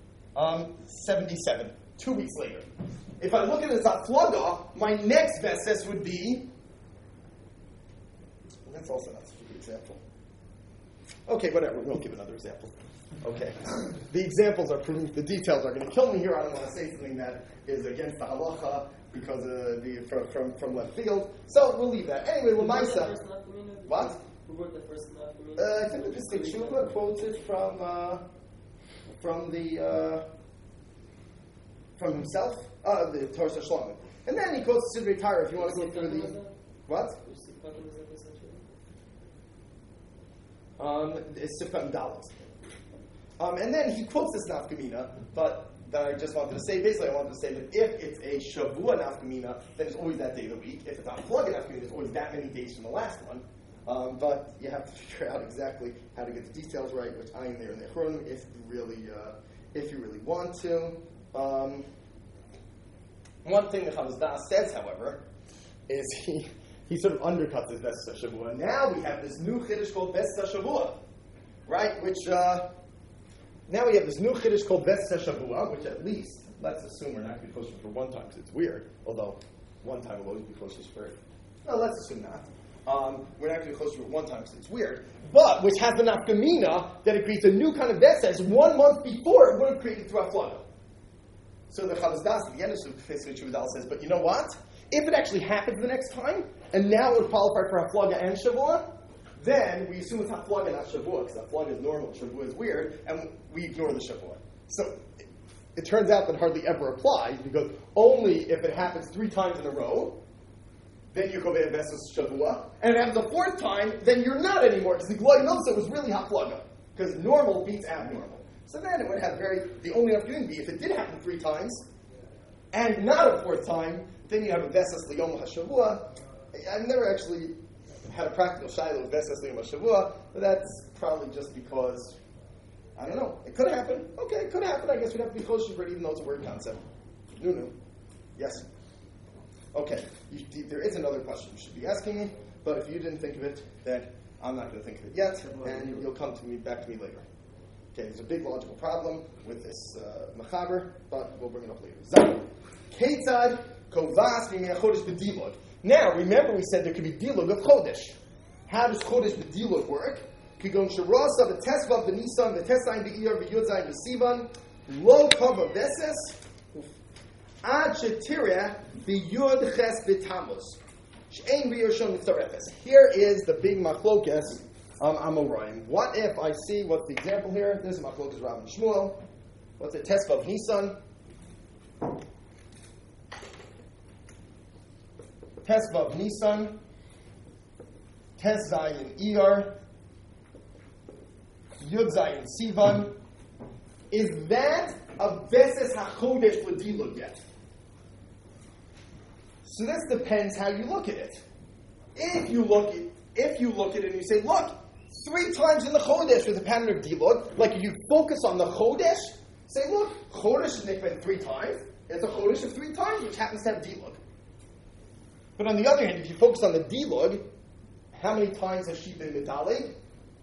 77, 2 weeks later. If I look at it as Haflaga, my next Veses would be That's also not such a good example. Okay, whatever. We'll give another example. Okay. The examples are proving, the details are going to kill me here. I don't want to say something that is against the halacha because from left field. So we'll leave that. Anyway, L'maisa. What? Who wrote the first nafkamina? I think the Pesach Shuvah quotes it from himself, the Torah Shlomo. And then he quotes Sidrei Torah if you want to go through the... What? It's Sifkat and Dalit. And then he quotes this nafkamina, but that I just wanted to say, basically I wanted to say that if it's a Shavua nafkamina, then it's always that day of the week. If it's a Haflaga nafkamina, it's always that many days from the last one. But you have to figure out exactly how to get the details right, which I am there in the Achronim, if you really want to. One thing that Chavaz Das says, however, is he sort of undercuts his Vesas Shavua. Now we have this new Chiddush called Vesas Shavua, right? Which now we have this new Chiddush called Vesas Shavua, which at least let's assume we're not going to be kosher for one time because it's weird. Although one time will always be kosher for. No, let's assume not. We're not going to be kosher for one time because it's weird. But which has the nafkamina that it creates a new kind of Vesas 1 month before it would have created through Haflaga. So the Chavaz Das at the end of Pesach Shuvah says, but you know what? If it actually happens the next time, and now it would qualify for Haflaga and Shavua, then we assume it's Haflaga, not Shavua, because Haflaga is normal, Shavua is weird, and we ignore the Shavua. So it turns out that hardly ever applies, because only if it happens 3 times in a row, then you go Vesas Shavua, and if it happens a 4th time, then you're not anymore, because the Glory knows it was really Haflaga, because normal beats abnormal. So then it would have the only opportunity be if it did happen 3 times, and not a 4th time, then you have a Vesas Liyom HaShavua. I've never actually had a practical shiloh of Vesas Liyom HaShavua, but that's probably just because, I don't know, it could happen. Okay, it could happen. I guess we'd have to be kosher for it, even though it's a word concept. No. Yes? Okay. There is another question you should be asking me, but if you didn't think of it, then I'm not going to think of it yet, and you'll come back to me later. Okay, there's a big logical problem with this machaber, but we'll bring it up later. Zayin. Ketzad kovas v'mei chodesh b'dilug. Now, remember we said there could be dilug of chodesh. How does chodesh b'dilug work? Kigon sherasa v'tesvav v'nisan v'tesayin v'iyar v'yudzayin v'sivan lo kava veses ad shetireh v'yud ches v'tamuz she'ein v'yoshon mitzarefes. Here is the big machlokes. Amoraim. What if I see, what's the example here? This is Machlokes Rav and Shmuel. What's it? Tesvav Nisan. Tesvav Nisan. Tes Zayin Iyar. Yud Zayin Sivan. Is that a Veses HaChodesh L'Dilug yet? So this depends how you look at it. If you look at it and you say, look, 3 times in the Chodesh with a pattern of Dilug, like if you focus on the Chodesh, say, look, Chodesh is nikbet 3 times. It's a Chodesh of 3 times, which happens to have Dilug. But on the other hand, if you focus on the Dilug, how many times has she been Medalig?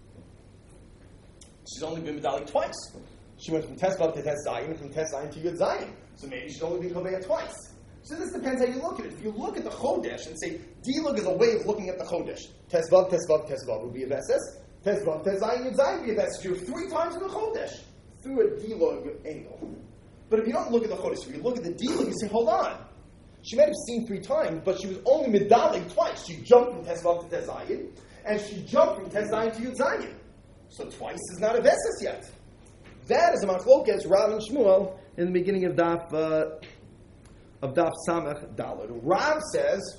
She's only been Medalig twice. She went from Tesvav to Tes Zayin and from Tes Zayin to Yud Zayin. So maybe she's only been Chodesh twice. So this depends how you look at it. If you look at the Chodesh and say, Dilug is a way of looking at the Chodesh. Tesvav, Tesvav, Tesvav would be a Veses. Tesvav, Tezayin, Yud Zayin would be a Veses. You have 3 times in the Chodesh through a Dilug angle. But if you don't look at the Chodesh, if you look at the Dilug, you say, hold on. She might have seen 3 times, but she was only Medalig twice. She jumped from Tesvav to Tezayin, and she jumped from Tezayin to Yud Zayin. So twice is not a Veses yet. That is a Machlokes Rav and Shmuel in the beginning of Daf Samach Daled. Rav says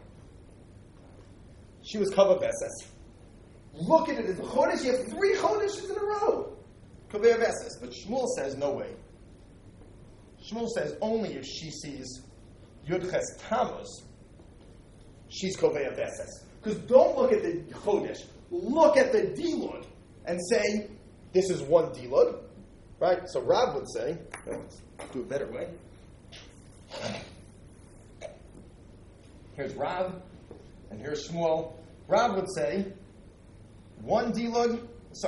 she was Kava Veses. Look at it as a Chodesh. You have 3 Chodeshes in a row. Kava Veses. But Shmuel says no way. Shmuel says only if she sees Yud Ches Tammuz, she's Kava Veses. Because don't look at the Chodesh. Look at the Dilug and say this is one Dilug. Right? So Rav would say, let's do a better way. Here's Rav, and here's Shmuel. Rav would say, 1 Dilug,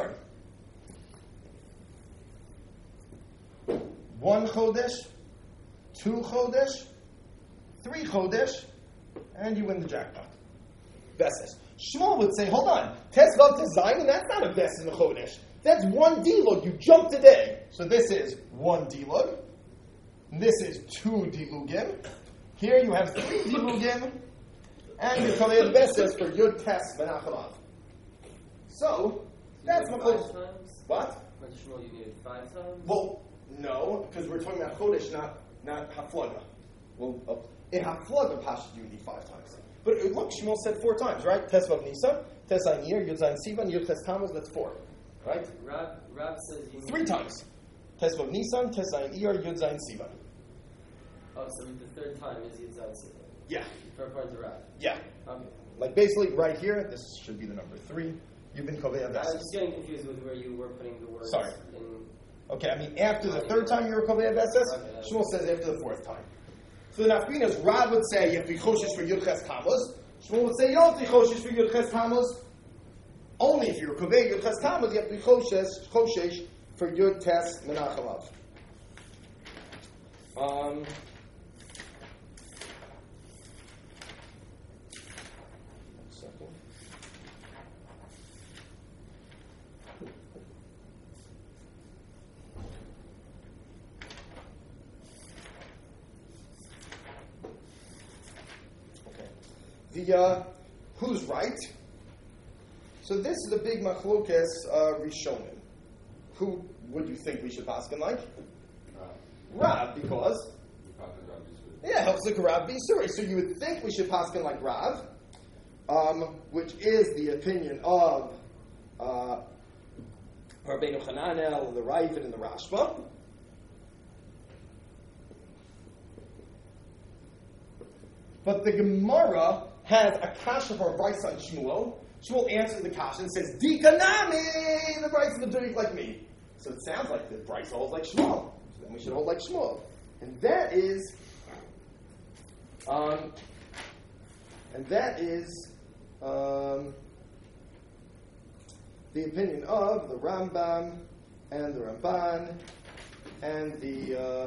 1 Chodesh, 2 Chodesh, 3 Chodesh, and you win the jackpot. Veses. Shmuel would say, hold on, Tesvav to Zion, that's not a Ves in the Chodesh. That's one dilug. You jumped a day. So this is one dilug. This is two dilugim. Here you have three dilugim. And you come in the best for Yud Tes Menachalav. So, that's five Machodesh. times? What? When Shmuel, you needed 5 times? Well, no, because we're talking about Chodesh, not Haflaga. Well, in Haflaga, Pasha, you need 5 times. But look, Shmuel said 4 times, right? Tesvav Nisa, Tes Ayin Iyar, Yud Zayin Sivan, Yud Tes Tammuz, that's 4. Right? Rab says you need 3 times. Tesvav Nisan, Tes Ayin Iyar, Yud Zayin Sivan. Oh, so the 3rd time is Yud Zayin Sivan. Yeah. For according to Rab. Yeah. Okay. Like basically right here, this should be the number 3. You've been Kovei I was Avesis. just getting confused with where you were putting the words. Sorry. In, Okay, I mean after the 3rd time you were Kovei Avesis, Shmuel says after the 4th time. So the Nafkinas, Rab would say you have to be Choshesh for Yud Ches Tammuz. Shmuel would say you don't have to be Choshesh for Yud Ches Tammuz. Only if you're Kovei Yud Ches Tammuz, you have to be Choshesh for Yud Tes Menachalav. Who's right? So this is the big machlokes Rishonim. Who would you think we should paskin like? Rav, because helps the Rav be sorry. So you would think we should paskin like Rav, which is the opinion of Rabbeinu Hananel, the Ravid, and the Rashba. But the Gemara has a kasha for a Bryce on Shmuel. Shmuel answers the kasha and says, Dikanami! The Bryce is doing like me. So it sounds like the Bryce holds like Shmuel. So then we should hold like Shmuel. And that is the opinion of the Rambam and the Ramban and the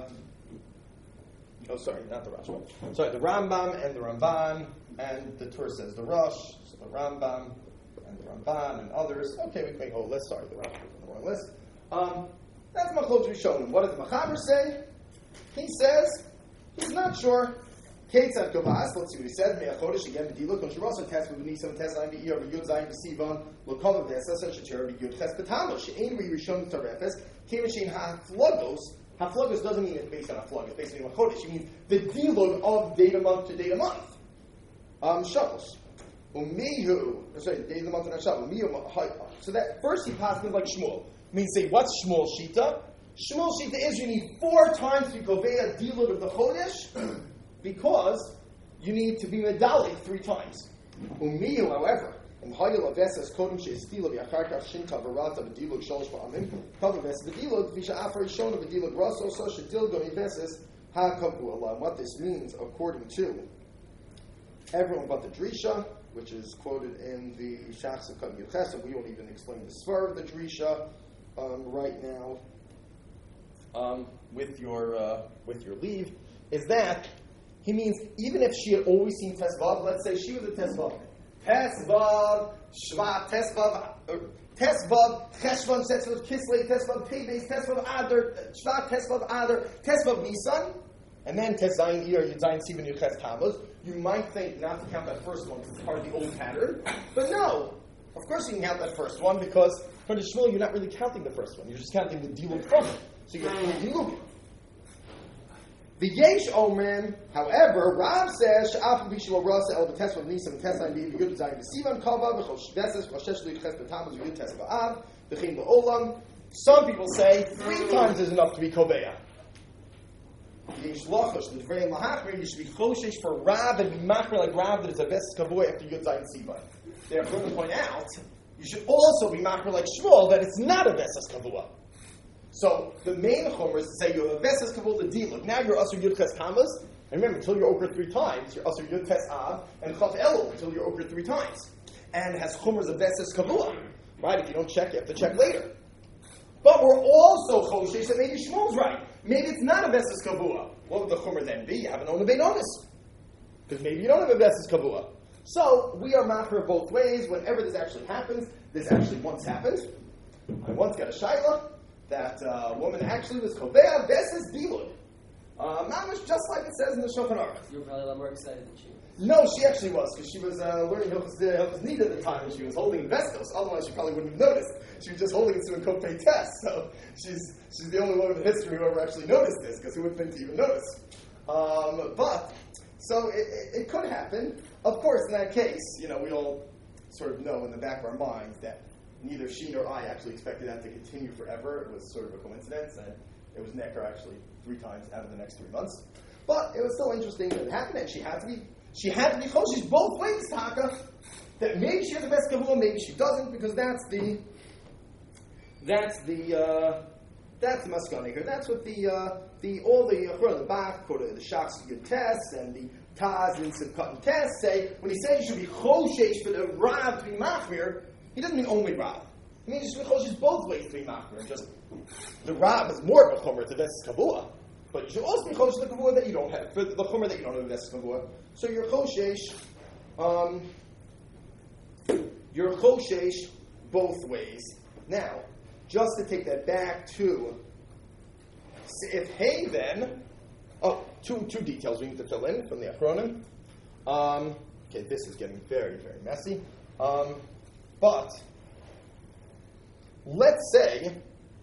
not the Rashba. Sorry, the Rambam and the Ramban, and the Tur says the Rosh, so the Rambam and the Ramban and others. Okay, we can make a whole list. Sorry, the Rosh was on the wrong list. That's Machlokes Rishonim. What does the Machaber say? He says he's not sure. Ketzad Gavas, let's see what he says. Me'achodesh again, B'diluk, and Shirasa Tes, B'v'nisam, Tes, Ayin, B'iyar, B'yud, Zayin, B'sivan, L'kov, V'esas, and Sheter, B'yud, Ches, B'tamos, She'ein, Rishon, Tarefes, Kevin, She'ein, Ha'flogos. Haflagos doesn't mean it's based on Haflagos, it's based on Chodesh. It means the dilug of data month to data month. Shavos. Data month and Shavos. So that first he passes like Shmuel. Means say, what's Shmuel Shita? Shmuel Shita is you need 4 times to kovei a dilug of the Chodesh because you need to be medali 3 times. However, in Hayil Avesas Kodem She'estila V'Acharkach Shinta V'Rata V'Dilug Sholosh V'Amim Kav Avesas V'Dilug V'Sha Afar Yishona V'Dilug Raso So She'Dilgo Avesas HaKavu Allah. What this means, according to everyone but the Drisha, which is quoted in the Shachs of Kadmil Chesed, we won't even explain the Svar of the Drisha right now. With your leave, is that he means even if she had always seen Tesvav, let's say she was a Tesvav. Tesvav, Shvat, Tesvav, Cheshvan, Tesvav, Kislev, Tesvav, Teves, Tesvav, Adar, Shvat, Tesvav, Adar, Tesvav, Nisan, and then Tezayin Iyar, Yudzayin Sivan, Yuches Tammuz. You might think not to count that first one because it's part of the old pattern, but no. Of course you can count that first one because for the Shmuel you're not really counting the first one. You're just counting the dilug from it. So you get 3 dilugim. The Yesh Omen, however, Rav says, Sha'af B'Shua Rasa El B'Tesva V'Nisam Tesla V'Yud Zayin V'Sivan Kava V'Chol Shveses V'Shesh L'Yiches B'Tamaz V'Yud Tes V'Av V'Chin L'Olam. Some people say 3 times is enough to be Kobeya. Yesh Lachosh, the Dvrei Lahachmer, you should be Choshesh for Rav and be Machmer like Rav that it's a Veses Kavua after Yud Zayin Sivan. Therefore, to point out, you should also be Machmer like Shmuel that it's not a Veses Kavua. So the main chomer is to say you have a Veses Kavul the Diluk. Now you're Asur Yud Ches Tammuz, and remember, until you're Okra 3 times, you're Asur Yud Tes Av, and Chav Elul until you're Okra 3 times. And it has chomers of Veses Kavul. Right? If you don't check, you have to check later. But we're also Choshesh that maybe Shmuel's right. Maybe it's not a Veses Kavua. What would the chomer then be? You have an Ona Beinonis. Because maybe you don't have a Veses Kavua. So we are machmer both ways. Whenever this actually happens, this actually once happened. I once got a shaila that a woman actually was kovea beses dilud. Mamish, just like it says in the Shulchan Aruch. You were probably a lot more excited than she was. No, she actually was, because she was learning Hilchos Nida at the time, and she was holding Vestos. Otherwise, she probably wouldn't have noticed. She was just holding it to a kopei test. So she's the only woman in history who ever actually noticed this, because who would think to even notice? So it could happen. Of course, in that case, we all sort of know in the back of our minds that neither she nor I actually expected that to continue forever. It was sort of a coincidence, and it was necker actually 3 times out of the next 3 months. But it was still interesting that it happened, and she had to be choshesh both ways, Taka. That maybe she has a best kavua, maybe she doesn't, because that's the maskana here. That's what all the Bach, the Shachs tests and the Taz and Sivkatan tests say. When he says you should be choshesh for the Rav to be machmir, he doesn't mean only Rav. He means you should be choshesh both ways to be machmir. Just the Rav is more of a chomer to best kavua. But you should also be choshesh the kavua that you don't have, for the chomer that you don't have best kavua. So you're choshesh both ways. Now, just to take that back to if hey then, two details we need to fill in from the Achronim. Okay, this is getting very, very messy. But let's say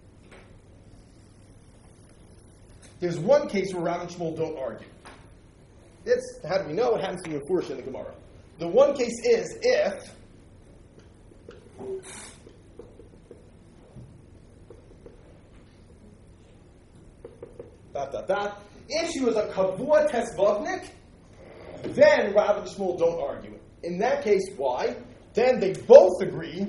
there's one case where Rav and Shmuel don't argue. How do we know? It happens to be Mefurish in the Gemara. The one case is if if she was a kavua tesvavnik, then Rav and Shmuel don't argue. In that case, why? Then they both agree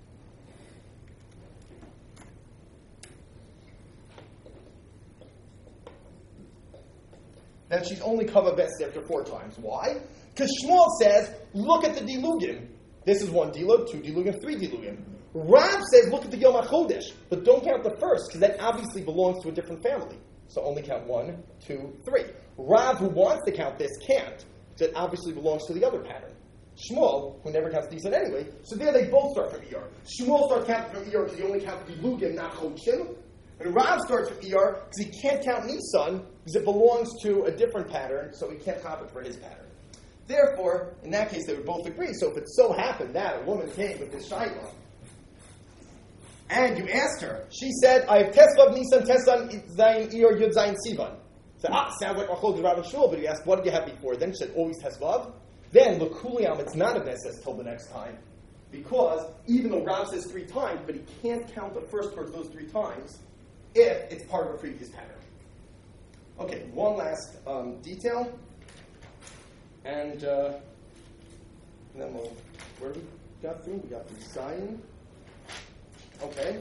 that she's only kavah best after 4 times. Why? Because Shmuel says, look at the dilugim. This is 1 dilug, 2 dilugim, 3 dilugim. Rav says, look at the Yom HaChodesh, but don't count the first, because that obviously belongs to a different family. So only count 1, 2, 3. Rav, who wants to count this, can't. So it obviously belongs to the other pattern. Shmuel, who never counts Nisan anyway, so there they both start from ER. Shmuel starts counting from ER because he only counts dilugim, not Chodshim. And Rav starts from ER because he can't count Nisan because it belongs to a different pattern, so he can't count it for his pattern. Therefore, in that case, they would both agree. So if it so happened that a woman came with this shayla, and you asked her, she said, I have Tesvav Nisan, Tesvan, Zayin, Iyar, Yud, Zayin, Sivan. So, sounds like Machlokas Rav and Shmuel, but you asked, what did you have before? Then she said, always Tesvav. Then, L'kuliam, it's not a Veses till the next time. Because even though Rav says 3 times, but he can't count the first towards those 3 times if it's part of a previous pattern. Okay, one last detail. And then where we got through? We got through Zion. Okay.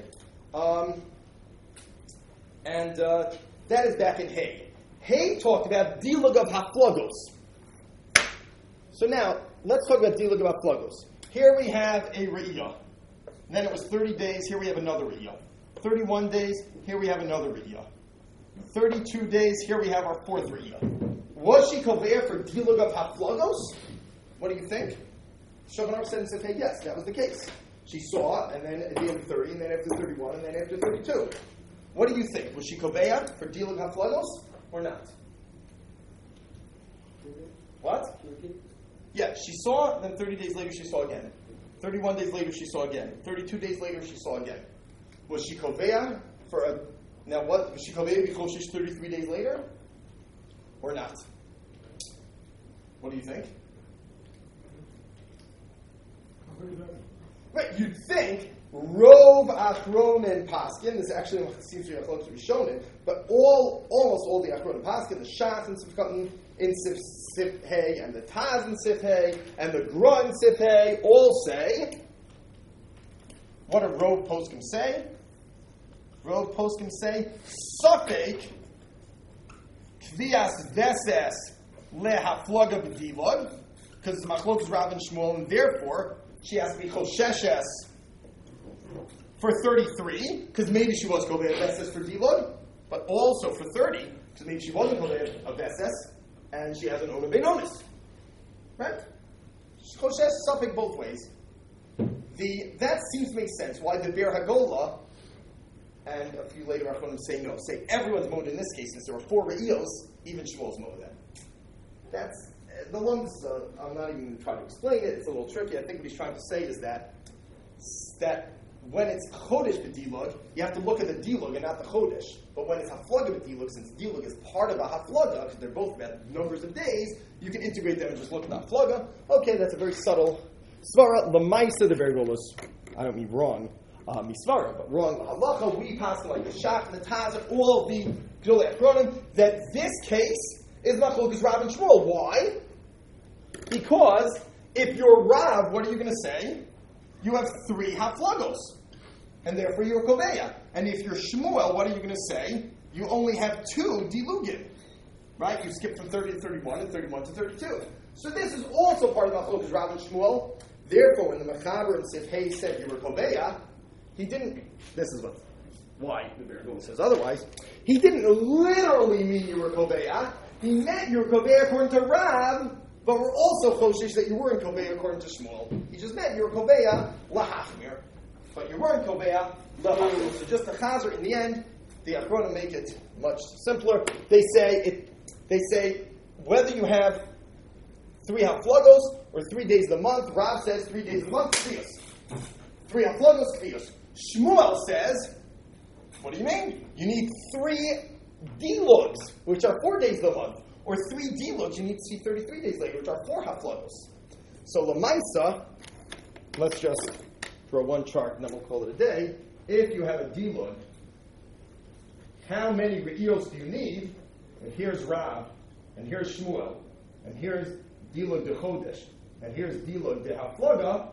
That is back in Hay. Hay talked about Dilug of Haflagos. So now, let's talk about Dilug of Haflagos. Here we have a Re'iyah. Then it was 30 days, here we have another Re'iyah. 31 days, here we have another Re'iyah. 32 days, here we have our 4th Re'iyah. Was she Kovea for Dilug of Haflagos? What do you think? Shulchan Aruch said and said, hey, yes, that was the case. She saw, and then at the end of 30, and then after 31, and then after 32. What do you think? Was she Kovea for Dilug Haflagos or not? What? Yeah, she saw, then 30 days later she saw again. 31 days later she saw again. 32 days later she saw again. Was she Kovea for a... Now what? Was she Kovea because she's 33 days later? Or not? What do you think? Right, you'd think Rov Achronim Paskin, this actually seems to be close to be shown in, but almost all the Achronim Paskin, the Shas and Sifkatan in Sif Hey, and the Taz in Sif Hey, and the Gra in Sif Hey, all say, what do Rov Poskim say? Rov Poskim say, Safek Kvias Veses Lehaflaga B'Dilog, because it's Machlokas Rav and Shmuel, and therefore she has to be Chosheshes for 33, because maybe she was Kovei Veses for Dilog, but also for 30, because maybe she wasn't Kovei of Veses, and she has an Ona Beinonis. Right? Choshesh Safek both ways. That seems to make sense. Why the Be'er Hagola, and a few later Achronim say no. Say everyone's mode in this case, since there were 4 Re'iyos, even Shmuel's mode then. That's, the ones, I'm not even going to try to explain it, it's a little tricky. I think what he's trying to say is that when it's Chodesh B'dilug, you have to look at the Dilug and not the Chodesh. But when it's Haflaga B'dilug, since Dilug is part of a Haflaga, because they're both about numbers of days, you can integrate them and just look at the Haflaga. Okay, that's a very subtle Svara. L'maisa, the very rule is, I don't mean wrong, Misvara, but wrong. Halacha, we pass like the Shach, the Tazak, all of the Gdolei Achronim, that this case is Machlokes Rav and Shmuel. Why? Because if you're Rav, what are you going to say? You have 3 Haflagos, and therefore you're Koveya. And if you're Shmuel, what are you going to say? You only have 2 Dilugim. Right? You skip from 30 to 31 and 31 to 32. So this is also part of Machlokes Rav and Shmuel. Therefore, when the Mechaber and Sifhei said you were Koveya, he didn't, this is why the Be'er Hagola says otherwise, he didn't literally mean you were Koveya. He meant you were Koveya according to Rav, but we're also Choshesh that you weren't Koveya according to Shmuel. He just meant you were Koveya Lahachmir, but you weren't Koveya Lahachmir. So just the Chazer, in the end, the Achronim make it much simpler. They say whether you have 3 Haflagos or 3 days of the month, Rav says 3 days of the month, Kviyos. 3 Haflagos, Kviyos. Shmuel says, what do you mean? You need 3 Dilugs, which are 4 days of the month. Or 3 Dilugs, you need to see 33 days later, which are 4 Haflagos. So Lamaisa, let's just throw one chart and then we'll call it a day. If you have a Dilug, how many Re'iyos do you need? And here's Rav, and here's Shmuel, and here's Dilug de Chodesh, and here's Dilug de Haflaga.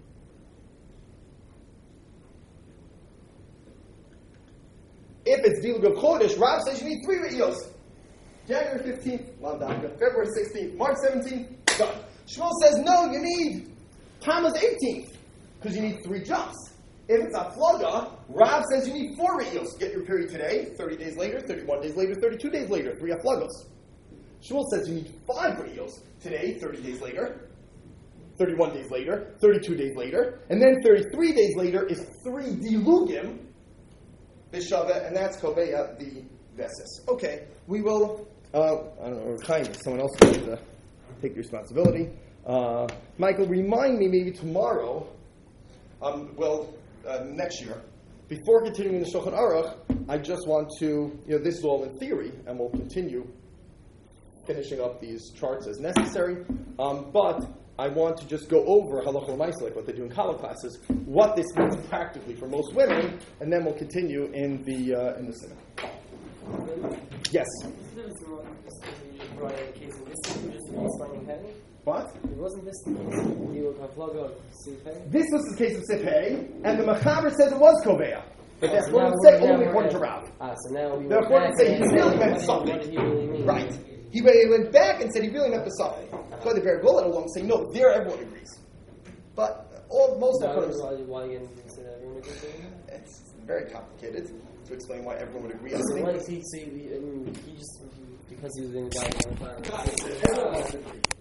If it's Dilug of Chodesh, Rav says you need 3 Re'iyos. January 15th, Lamdaka. February 16th, March 17th, done. Shmuel says, no, you need Tammuz 18th, because you need 3 jumps. If it's Haflaga, Rav says you need 4 Re'iyos. Get your period today, 30 days later, 31 days later, 32 days later, 3 Haflagos. Shmuel says you need 5 Re'iyos. Today, 30 days later, 31 days later, 32 days later, and then 33 days later is 3 Dilugim, Bishava, and that's Koveya the Vesis. Okay, we will, I don't know, kind of, someone else is going to take the responsibility. Michael, remind me maybe tomorrow, next year, before continuing the Shulchan Aruch, I just want to, this is all in theory, and we'll continue finishing up these charts as necessary, but I want to just go over Halacha L'Maisa, like what they do in college classes, what this means practically for most women, and then we'll continue in the cinema. Yes? What? Wasn't this the case of Dilug Haflaga of Sifhei? This was the case of Sifhei, and the Mechaber says it was Koveya. But that's what it say only according to Rav. So now we the Achronim say he really meant something. What did he really mean? Right. He went back and said he really meant something. So the Be'er Hagola along say no, there everyone agrees. But most Achronim. Why you didn't say that everyone agrees? It's very complicated to explain why everyone would agree. So why does he say he just because he was in the guy on the planet?